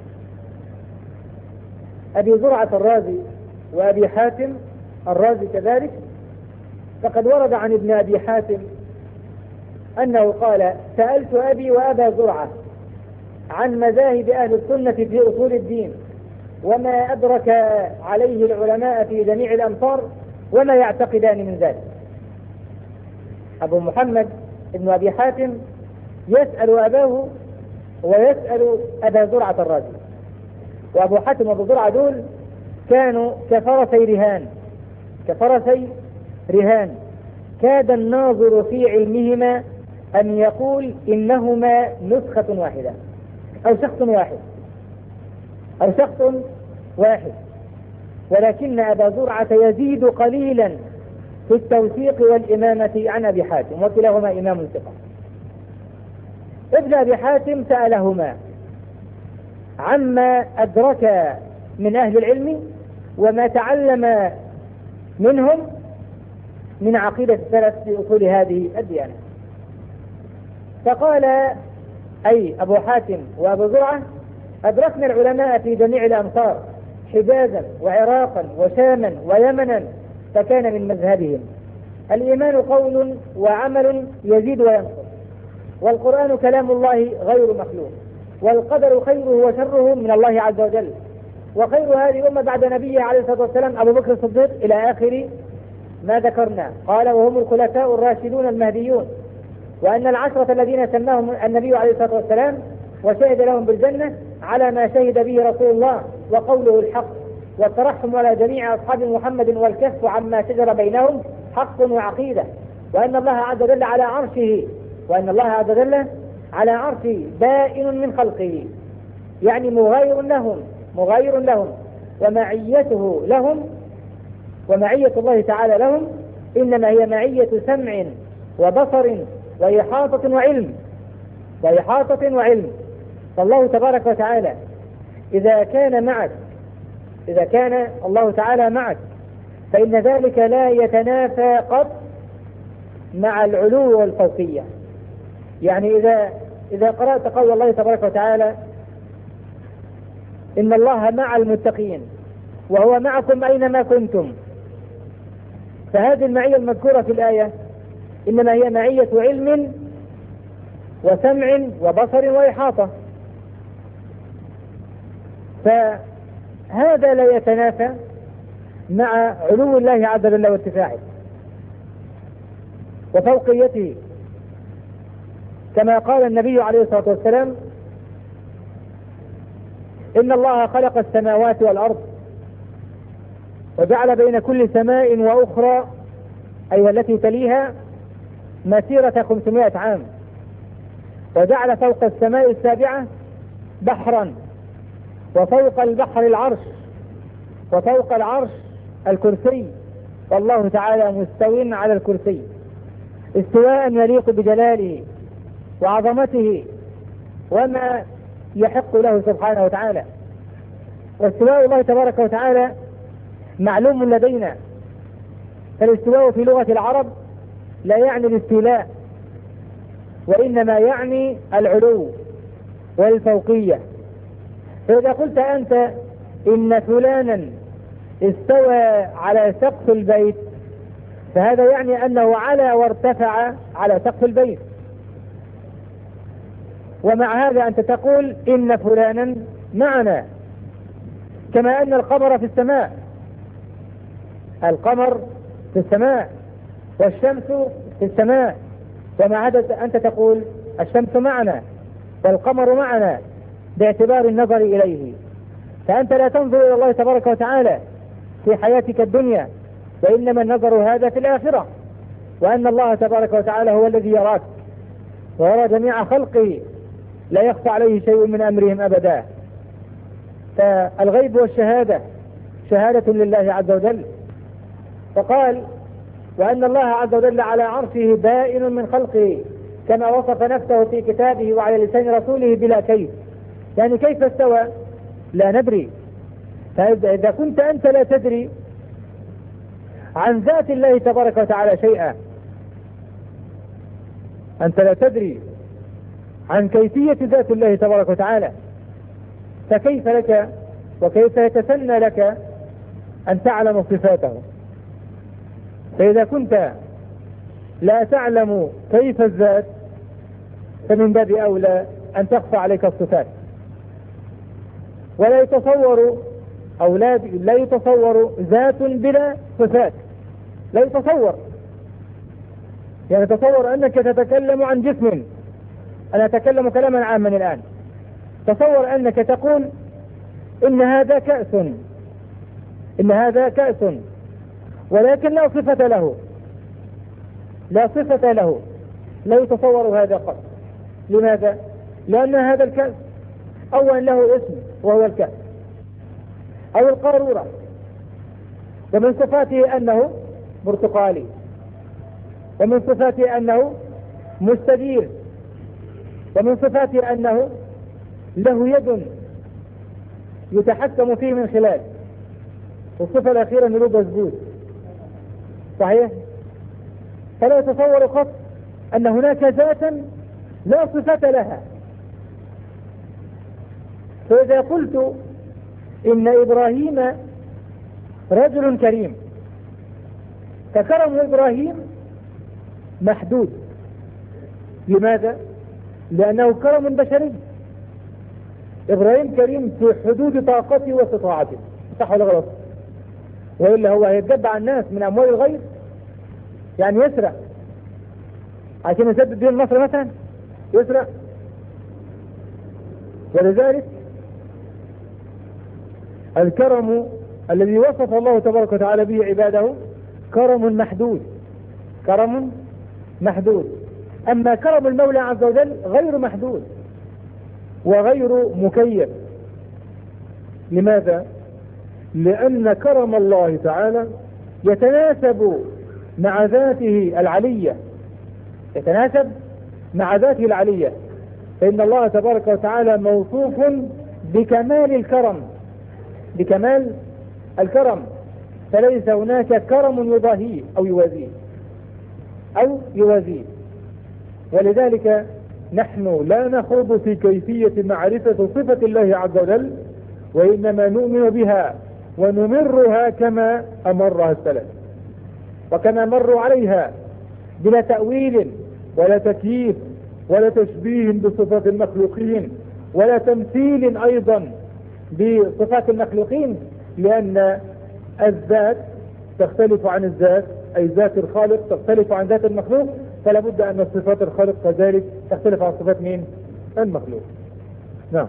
أبي زرعة الرازي وأبي حاتم الرازي كذلك، فقد ورد عن ابن أبي حاتم أنه قال سألت أبي وأبا زرعة عن مذاهب أهل السنة في أصول الدين وما أدرك عليه العلماء في جميع الأمصار وما يعتقدان من ذلك. أبو محمد ابن أبي حاتم يسأل أباه ويسأل أبا زرعة الرازي، وأبو حاتم وأبو زرعة دول كانوا كفرسي رهان، كفرسي رهان كاد الناظر في علمهما أن يقول إنهما نسخة واحدة أو شخص واحد أو شخص واحد، ولكن أبا زرعة يزيد قليلا في التوثيق والإمامة عن أبي حاتم، وكلاهما إمام ثقة. ابن أبي حاتم سألهما عما أدرك من أهل العلم وما تعلم منهم من عقيدة السلف في أصول هذه الديانة، فقال أي أبو حاتم وأبو زرعة أدركنا العلماء في جميع الأمصار حجازا وعراقا وشاما ويمنا، فكان من مذهبهم الإيمان قول وعمل يزيد وينقص، والقرآن كلام الله غير مخلوق، والقدر خيره وشره من الله عز وجل، وخير هذه الأمة بعد نبيه عليه الصلاة والسلام أبو بكر الصديق إلى آخر ما ذكرنا. قال وهم الخلفاء الراشدون المهديون، وأن العشرة الذين سماهم النبي عليه الصلاة والسلام وشهد لهم بالجنة على ما شهد به رسول الله وقوله الحق، والترحم على جميع أصحاب محمد والكف عما شجر بينهم حق وعقيدة، وأن الله عز وجل على عرشه، وأن الله عز وجل على عرشه بائن من خلقه، يعني مغاير لهم مغاير لهم ومعيته لهم، ومعية الله تعالى لهم إنما هي معية سمع وبصر وإحاطة وعلم وإحاطة وعلم. فالله تبارك وتعالى إذا كان معك إذا كان الله تعالى معك فإن ذلك لا يتنافى قط مع العلو والفوقية. يعني إذا إذا قرأت قول الله تبارك وتعالى إن الله مع المتقين وهو معكم أينما كنتم، فهذه المعية المذكورة في الآية إنما هي معية علم وسمع وبصر وإحاطة، فهذا لا يتنافى مع علو الله عز وجل وارتفاعه وفوقيته، كما قال النبي عليه الصلاة والسلام إن الله خلق السماوات والأرض وجعل بين كل سماء وأخرى أي التي تليها مسيرة خمسمائة عام، وجعل فوق السماء السابعة بحرا، وفوق البحر العرش، وفوق العرش الكرسي، والله تعالى مستو على الكرسي استواء يليق بجلاله وعظمته وما يحق له سبحانه وتعالى. واستواء الله تبارك وتعالى معلوم لدينا، فالاستواء في لغة العرب لا يعني الاستيلاء، وإنما يعني العلو والفوقية. فإذا قلت أنت إن فلانا استوى على سقف البيت، فهذا يعني أنه على وارتفع على سقف البيت. ومع هذا أنت تقول إن فلانا معنا، كما أن القمر في السماء، القمر في السماء والشمس في السماء، ومع هذا أنت تقول الشمس معنا والقمر معنا باعتبار النظر إليه. فأنت لا تنظر إلى الله تبارك وتعالى في حياتك الدنيا، وإنما النظر هذا في الآخرة، وأن الله تبارك وتعالى هو الذي يراك ويرى جميع خلقه لا يخفى عليه شيء من أمرهم أبدا. فالغيب والشهادة شهادة لله عز وجل. فقال وأن الله عز وجل على عرشه بائن من خلقه، كما وصف نفسه في كتابه وعلى لسان رسوله بلا كيف. يعني كيف استوى لا ندري. فإذا كنت أنت لا تدري عن ذات الله تبارك وتعالى شيئا، أنت لا تدري عن كيفية ذات الله تبارك وتعالى، فكيف لك وكيف يتسنى لك أن تعلم صفاته؟ فإذا كنت لا تعلم كيف الذات، فمن باب أولى أن تخفى عليك الصفات. ولا يتصور أو لا, لا يتصور ذات بلا صفات، لا يتصور. يعني تصور أنك تتكلم عن جسم، أنا أتكلم كلاما عاما الآن. تصور أنك تقول إن هذا كأس، إن هذا كأس، ولكن لا صفة له، لا صفة له، لا يتصور هذا قط. لماذا؟ لأن هذا الكأس أولا له اسم وهو الكأس أو القارورة، ومن صفاته أنه برتقالي، ومن صفاته أنه مستدير، ومن صفاته أنه له يد يتحكم فيه من خلال. والصفة الأخيرة أنه له بزبوط، صحيح؟ فلا يتصور قط أن هناك ذاتا لا صفة لها. فإذا قلت إن إبراهيم رجل كريم، فكرم إبراهيم محدود. لماذا؟ لأنه كرم بشري. إبراهيم كريم في حدود طاقته واستطاعته، صح ولا غلط؟ وإلا هو هيتجبع الناس من أموال الغير، يعني يسرق عشان يسدد دين مصر مثلا، يسرق. ولذلك الكرم الذي وصف الله تبارك وتعالى به عباده كرم محدود، كرم محدود. أما كرم المولى عز وجل غير محدود وغير مكيف. لماذا؟ لأن كرم الله تعالى يتناسب مع ذاته العلية، يتناسب مع ذاته العلية. فإن الله تبارك وتعالى موصوف بكمال الكرم، بكمال الكرم، فليس هناك كرم يضاهيه أو يوازيه أو يوازيه. ولذلك نحن لا نخوض في كيفية معرفة صفة الله عز وجل، وإنما نؤمن بها ونمرها كما أمرها السلف وكما مروا عليها، بلا تأويل ولا تكييف ولا تشبيه بصفات المخلوقين ولا تمثيل أيضا بصفات المخلوقين، لأن الذات تختلف عن الذات، أي ذات الخالق تختلف عن ذات المخلوق، فلا بد أن صفات الخالق كذلك تختلف عن صفات مين؟ المخلوق. نعم.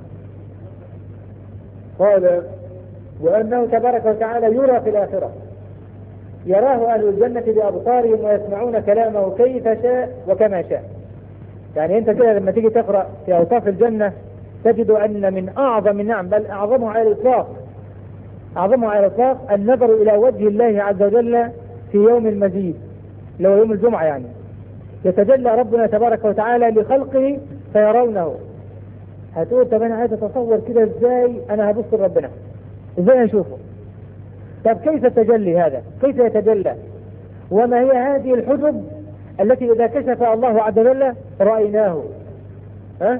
قال وأنه تبارك وتعالى يرى في الآخرة، يراه أهل الجنة بأبصارهم ويسمعون كلامه كيف شاء وكما شاء. يعني أنت كده لما تيجي تقرأ في أوصاف الجنة تجد أن من أعظم النعم، بل أعظمها على الإطلاق، أعظمها على الإطلاق النظر إلى وجه الله عز وجل في يوم المزيد، لو يوم الجمعة، يعني يتجلى ربنا تبارك وتعالى لخلقه فيرونه. هتقول طب أنا عايز أتصور كده إزاي أنا هبص لربنا، إزاي هشوفه؟ طب كيف التجلي هذا؟ كيف يتجلى؟ وما هي هذه الحجب التي إذا كشف الله عز وجل رأيناه؟ ها؟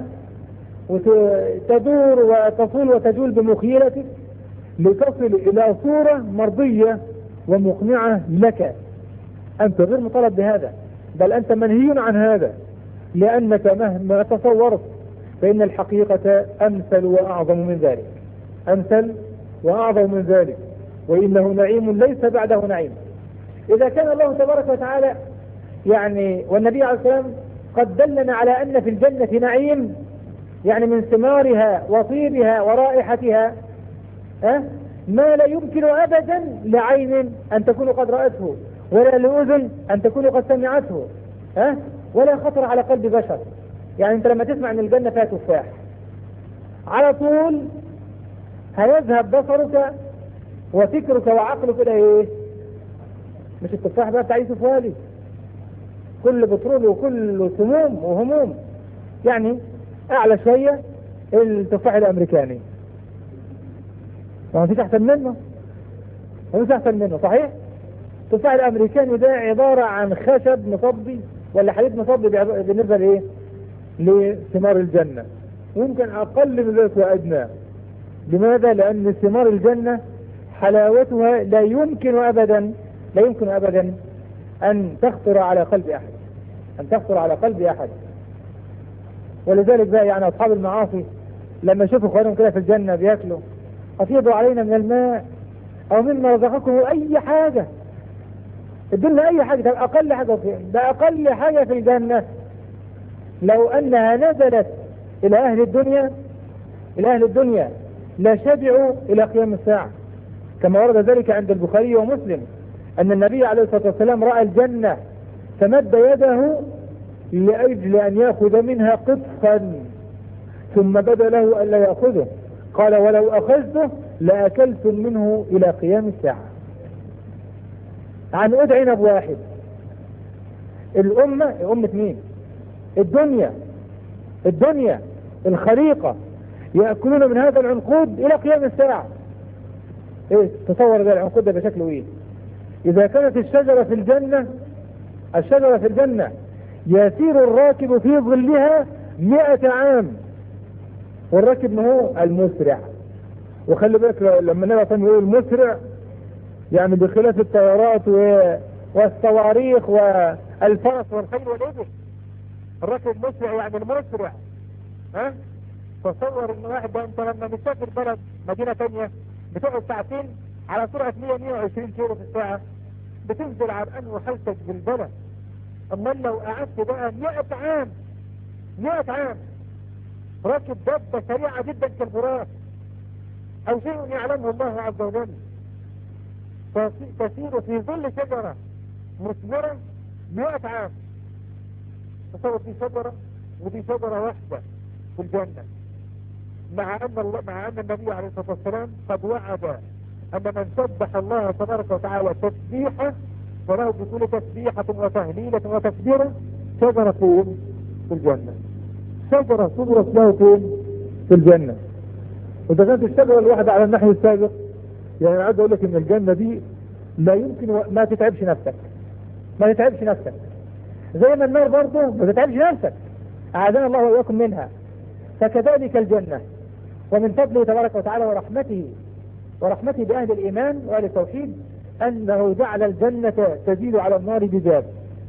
وتدور وتصول وتجول بمخيلتك لتصل إلى صورة مرضية ومقنعة لك. أنت غير مطالب بهذا، بل أنت منهي عن هذا، لأنك مهما تصورت فإن الحقيقة أمثل وأعظم من ذلك، أمثل وأعظم من ذلك، وإنه نعيم ليس بعده نعيم. إذا كان الله تبارك وتعالى يعني والنبي عليه الصلاة والسلام قد دلنا على أن في الجنة نعيم، يعني من ثمارها وطيبها ورائحتها أه؟ ما لا يمكن أبدا لعين أن تكون قد رأته، ولا لأذن أن تكون قد سمعته، أه؟ ولا خطر على قلب بشر. يعني أنت لما تسمع أن الجنة فيها تفاح على طول هيذهب بصرك وفكرك وعقلك إلى إيه؟ مش التفاح بقى بتاع يوسف والي، كل بترول وكل سموم وهموم. يعني أعلى شوية التفاح الأمريكاني، ما فيش أحسن منه، ما فيش أحسن منه، صحيح؟ التفاح الأمريكاني ده عبارة عن خشب مصبي ولا حديد مصبي بالنسبة لإيه؟ لثمار الجنة، يمكن أقل من ذلك وأدنى. لماذا؟ لأن ثمار الجنة حلاوتها لا يمكن أبدا لا يمكن أبدا أن تخطر على قلب أحد، أن تخطر على قلب أحد. ولذلك بقى يعني أصحاب المعاصي لما يشوفوا اخوانهم كده في الجنة بياكلوا أفيضوا علينا من الماء أو مما رزقكم أي حاجة، ادلنا أي حاجة، ده أقل حاجة في ده أقل حاجة في الجنة. لو أنها نزلت إلى أهل الدنيا إلى أهل الدنيا لشبعوا إلى قيام الساعة، كما ورد ذلك عند البخاري ومسلم أن النبي عليه الصلاة والسلام رأى الجنة فمد يده لأجل أن يأخذ منها قطفا ثم بدا له ألا يأخذه، قال ولو أخذته لأكلتم منه إلى قيام الساعة. عن أد عنب واحد، الأمة أمة مين؟ الدنيا الدنيا الخليقة يأكلون من هذا العنقود إلى قيام الساعة. إيه تصور ده العنقود ده بشكله إيه؟ إذا كانت الشجرة في الجنة الشجرة في الجنة يسير الراكب في ظلها مئة عام، والراكب ما هو المسرع. وخلي بالك لما النبي صلى الله عليه وسلم يقول المسرع يعني بخلاف الطيارات والصواريخ والفرس والخيل والإبل، الراكب المسرع يعني المسرع. ها؟ تصور ان واحد ده انت لما بتسافر بلد مدينة تانية بتقعد ساعتين على سرعة مية مية وعشرين كيلو في الساعة، بتنزل عرقان وحالتك بالبلد. اما لو قعدت بقى مئة عام مئة عام راكب دابة سريعة جدا كالبراق او شيء يعلمه الله عز وجل، تسير في ظل شجرة مثمرة مئة عام. تصور دي شجرة ودي شجرة واحدة في الجنة، مع ان الله مع ان النبي عليه الصلاة والسلام قد وعد ان من سبح الله تبارك وتعالى تسبيحه فله بكل تسبيحة وتهليلة وتكبيرة شجرة فين في الجنة، شجرة صبرت له فين في الجنة. وإذا كانت الشجرة الواحدة على النحو السابق، يعني أنا عايز أقول لك إن الجنة دي لا يمكن ما تتعبش نفسك، ما تتعبش نفسك زي ما النار برضه ما تتعبش نفسك. أعاذنا الله وإياكم منها. فكذلك الجنة، ومن فضله تبارك وتعالى ورحمته ورحمته بأهل الإيمان وأهل التوحيد أنه جعل الجنة تزيد على النار بباب.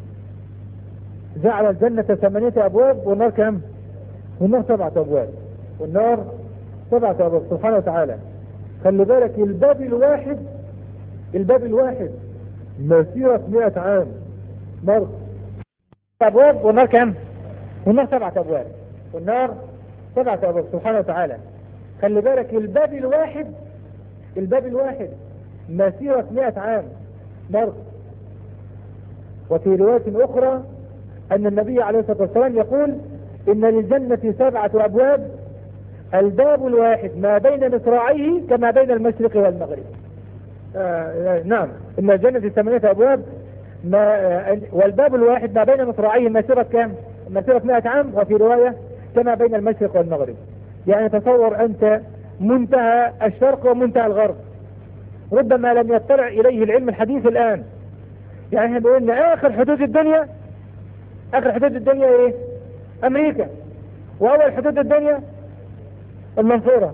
جعل الجنة ثمانية أبواب والنار كم؟ والنار سبعة أبواب، والنار سبعة أبواب سبحانه وتعالى. خلي بالك الباب الواحد الباب الواحد مسيرة مئة عام. نار أبواب والنار كم؟ والنار سبعة أبواب، والنار سبعة أبواب سبحانه وتعالى. خلي بالك الباب الواحد الباب الواحد مسيرة مئة عام نار. وفي رواية أخرى أن النبي عليه الصلاة والسلام يقول إن للجنة سبعة أبواب، الباب الواحد ما بين مصراعيه كما بين المشرق والمغرب. آه نعم، إن الجنة ثمانية أبواب ما آه والباب الواحد ما بين مصراعيه مسيرة كم؟ مسيرة مئة عام، وفي رواية كما بين المشرق والمغرب. يعني تصور أنت منتهى الشرق ومنتهى الغرب، ربما لم يطلع إليه العلم الحديث الآن. يعني احنا بيقولنا آخر حدود الدنيا آخر حدود الدنيا إيه؟ أمريكا، وأول حدود الدنيا المنصورة.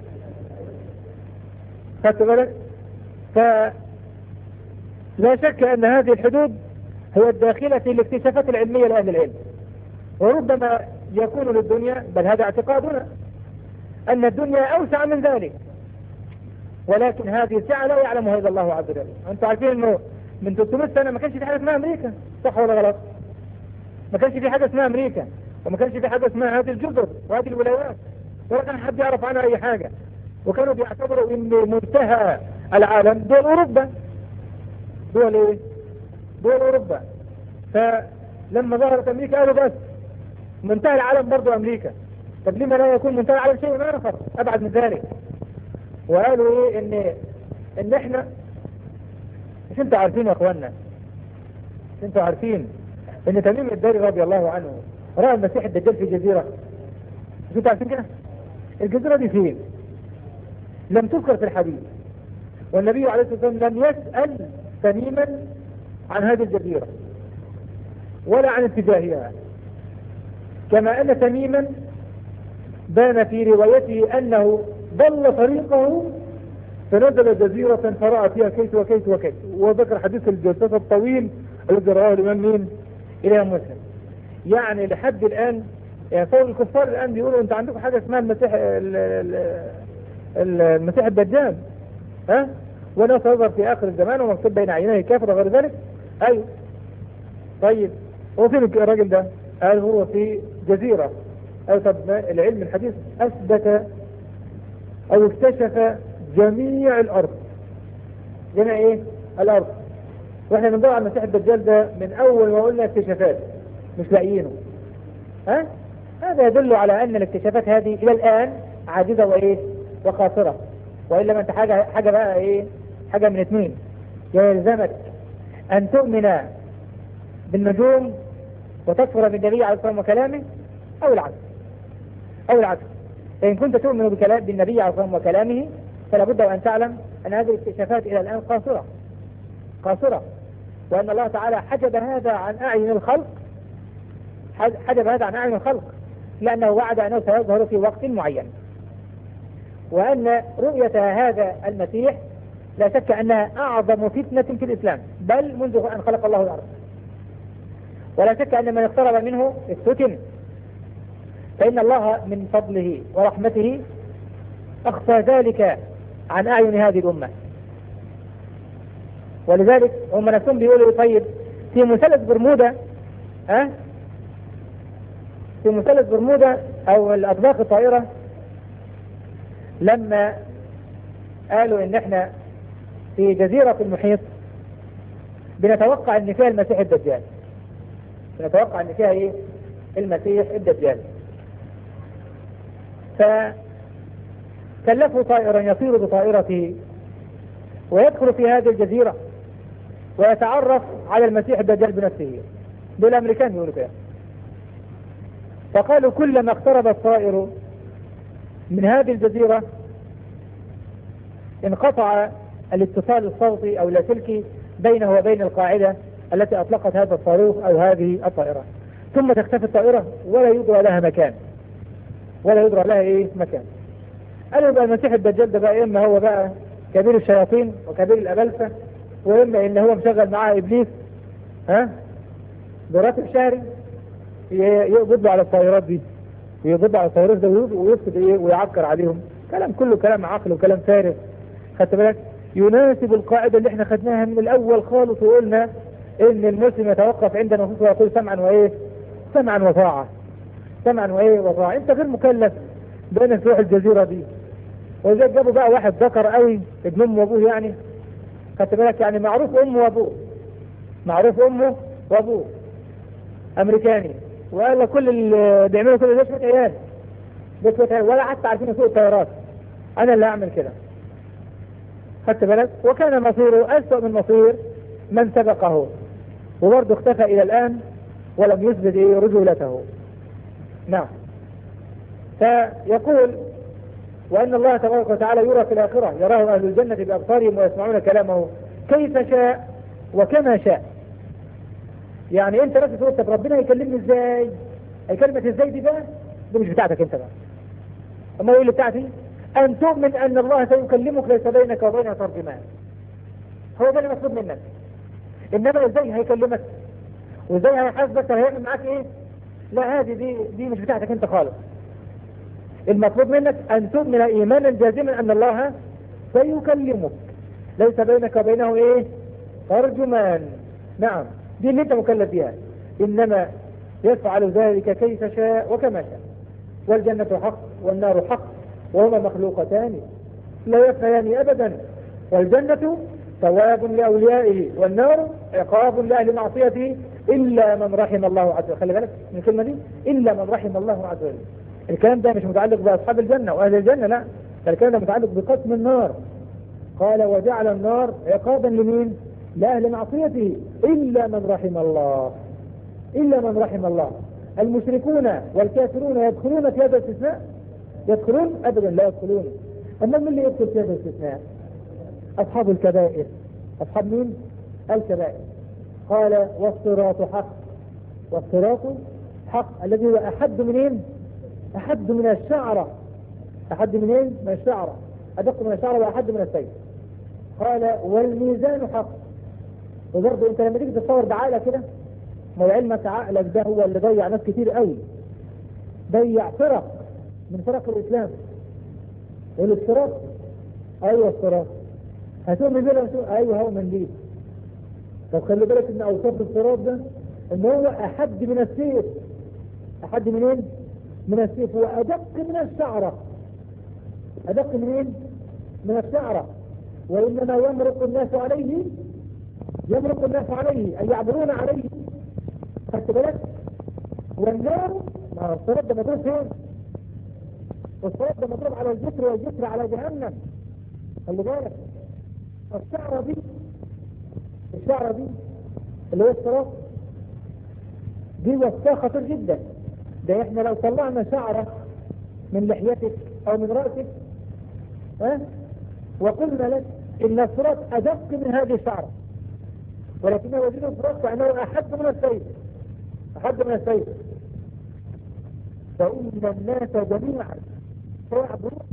خدت بالك؟ فلا شك أن هذه الحدود هي الداخلة في الاكتشافات العلمية لأهل العلم. وربما يكون للدنيا، بل هذا اعتقادنا، أن الدنيا أوسع من ذلك، ولكن هذه السعة لا يعلمها إلا الله عز وجل. أنتم عارفين أنه من ثلاثمئة سنة ما كانش في حاجة اسمها أمريكا، صح ولا غلط؟ ما كانش في حاجة اسمها أمريكا، وما كانش في حاجة اسمها هذه الجزر وهذه الولايات، ولا كان حد يعرف عنها أي حاجة. وكانوا بيعتبروا أن منتهى العالم دول أوروبا. دول إيه؟ دول أوروبا. فلما ظهرت أمريكا قالوا بس منتهى العالم برضو أمريكا. طب لما لا يكون منتهى العالم شيء آخر أبعد من ذلك؟ وقالوا إيه؟ إن إن إحنا مش أنتوا عارفين يا إخواننا، مش أنتوا عارفين إن تميم الداري رضي الله عنه رأى المسيح الدجال في جزيرة؟ مش أنتوا عارفين كده؟ الجزيرة دي فين؟ لم تذكر في الحديث، والنبي عليه الصلاة والسلام لم يسأل تميما عن هذه الجزيرة ولا عن اتجاهها. كما أن تميما بان في روايته أنه ضل طريقه فنزل جزيرة فرأى فيها كيت وكيت وكيت، وذكر حديث الجلسات الطويل الذي رواه الإمام مين؟ الإمام مسلم. يعني لحد الآن يعني فوق الكفار الآن بيقولوا أنت عندكم حاجة اسمها المسيح المسيح الدجال، ها؟ وناس يظهر في آخر الزمان ومكتوب بين عينيه كافر وغير ذلك. أيوه طيب هو فين الراجل ده؟ قال هو في جزيرة. أو طب العلم الحديث أثبت أو اكتشف جميع الأرض. جميع إيه؟ الأرض. وإحنا بندور على المسيح الدجال ده من أول ما قلنا اكتشافات مش لاقيينه. ها؟ هذا يدل على أن الاكتشافات هذه إلى الآن عاجزة وإيه؟ وخاسرة. وإلا ما أنت حاجة حاجة بقى إيه؟ حاجة من اثنين، يلزمك أن تؤمن بالنجوم وتكفر بالنبي عليه الصلاة والسلام وكلامه، أو العكس أو العكس. فإن كنت تؤمن بكلام بالنبي عليه الصلاة والسلام وكلامه فلا بد وأن تعلم أن هذه الاكتشافات إلى الآن قاصرة قاصرة وأن الله تعالى حجب هذا عن أعين الخلق حجب هذا عن أعين الخلق لأنه وعد أنه سيظهر في وقت معين، وأن رؤية هذا المسيح لا شك أنها أعظم فتنة في الإسلام بل منذ أن خلق الله الأرض. ولا شك أن من اقترب منه افتتن، فإن الله من فضله ورحمته أخفى ذلك عن أعين هذه الأمة. ولذلك هم نفسهم بيقولوا طيب في مثلث برمودا أه؟ في مثلث برمودا أو الأطباق الطائرة لما قالوا إن إحنا في جزيرة في المحيط بنتوقع إن فيها المسيح الدجال، بنتوقع إن فيها إيه؟ المسيح الدجال. فكلفوا طائرا يطير بطائرته ويدخل في هذه الجزيرة ويتعرف على المسيح الدجال بنفسه. دول الأمريكان يقولوا كده. فقالوا كلما اقترب الطائر من هذه الجزيرة انقطع الاتصال الصوتي أو اللاسلكي بينه وبين القاعدة التي أطلقت هذا الصاروخ أو هذه الطائرة. ثم تختفي الطائرة ولا يدرى لها مكان، ولا يدرى لها ايه مكان. قالوا بقى المسيح الدجال ده بقى اما هو بقى كبير الشياطين وكبير الأبلسة، واما ان هو مشغل معاه ابليس ها براتب شهري يقبض له على الطائرات دي، يقبض على الطائرات ده ويفسد ايه ويعكر عليهم. كلام كله كلام عقل وكلام فارغ. خدت بالك؟ يناسب القاعدة اللي احنا خدناها من الاول خالص، وقلنا ان المسلم يتوقف عند نصوصه ويقول سمعا وايه سمعا وطاعة، سمعا وايه وطاعة. انت غير مكلف بانك تروح الجزيرة دي. وإذا جابوا بقى واحد ذكر قوي ابن امه وابوه، يعني خدت بالك، يعني معروف امه وابوه، معروف امه وابوه امريكاني، وقال لك كل اللي بيعملوا كل ده شويه عيال، ده شويه عيال ولا حتى عارفين يسوقوا الطيارات، انا اللي هعمل كده. خدت بالك؟ وكان مصيره اسوء من مصير من سبقه، وبرضه اختفى الى الان ولم يثبت ايه رجولته. نعم. فيقول وان الله تبارك وتعالى يرى في الاخره، يراه اهل الجنه بابصارهم ويسمعون كلامه كيف شاء وكما شاء. يعني انت نفسك تقول طب ربنا هيكلمني ازاي؟ هيكلمك ازاي دي بقى؟ دي مش بتاعتك انت بقى. اما يقول اللي بتاعتي ان تؤمن ان الله سيكلمك ليس بينك وبينه ترجمان. هو ده اللي مطلوب منك. انما ازاي هيكلمك وازاي هيحاسبك هيعمل معاك ايه؟ لا، هذه دي دي مش بتاعتك انت خالص. المطلوب منك ان تؤمن ايمانا جازما ان الله سيكلمك ليس بينك وبينه ايه؟ ترجمان. نعم، دي اللي انت مكلف بها. انما يفعل ذلك كيف شاء وكما شاء. والجنة حق والنار حق وهما مخلوقتان لا يفنيان ابدا. والجنة ثواب لأوليائه والنار عقاب لأهل معصيته إلا من رحم الله عز وجل. خلي بالك من الكلمة دي، إلا من رحم الله عز وجل. الكلام ده مش متعلق بأصحاب الجنة وأهل الجنة، لا، الكلام ده متعلق بقسم النار. قال وجعل النار عقابا لمين؟ لأهل معصيته إلا من رحم الله، إلا من رحم الله. المشركون والكافرون يدخلون في هذا الاستثناء؟ يدخلون؟ أبدا لا يدخلون. أما من اللي يدخل في هذا الاستثناء؟ أصحاب الكبائر. أصحاب مين؟ الكبائر. قال والصراط حق، والصراط حق الذي هو أحد منين؟ أحد من الشعرة. أحد منين؟ من الشعرة، أدق من الشعرة وأحد من السيف. قال والميزان حق. وبرضه أنت لما تيجي تتصور بعقلك كده، ما علمك عقلك ده هو اللي ضيع ناس كتير قوي، ضيع فرق من فرق الإسلام. يقول الصراط، أيوة الصراط، هتؤمن بيه؟ أيوة هؤمن بيه. طب خلي بالك ان اوصاف الصراط ده ان هو احد من السيف. احد منين؟ من السيف. وادق من الشعرة. ادق منين؟ من الشعرة. وانما يمرق الناس عليه، يمرق الناس عليه اي يعبرون عليه. خدت بالك؟ والنار، ما الصراط ده مضروب فين؟ الصراط ده مضروب على الجسر، والجسر على جهنم. خلي بالك الشعرة دي، الشعرة دي اللي هو الصراط دي وصفها خطير جدا. ده احنا لو طلعنا شعرة من لحيتك او من رأسك ها وقلنا لك ان الصراط ادق من هذه الشعرة، ولكنه وجد الصراط فانه احد من السيف، احد من السيف. فإن الناس جميعا سيعبرون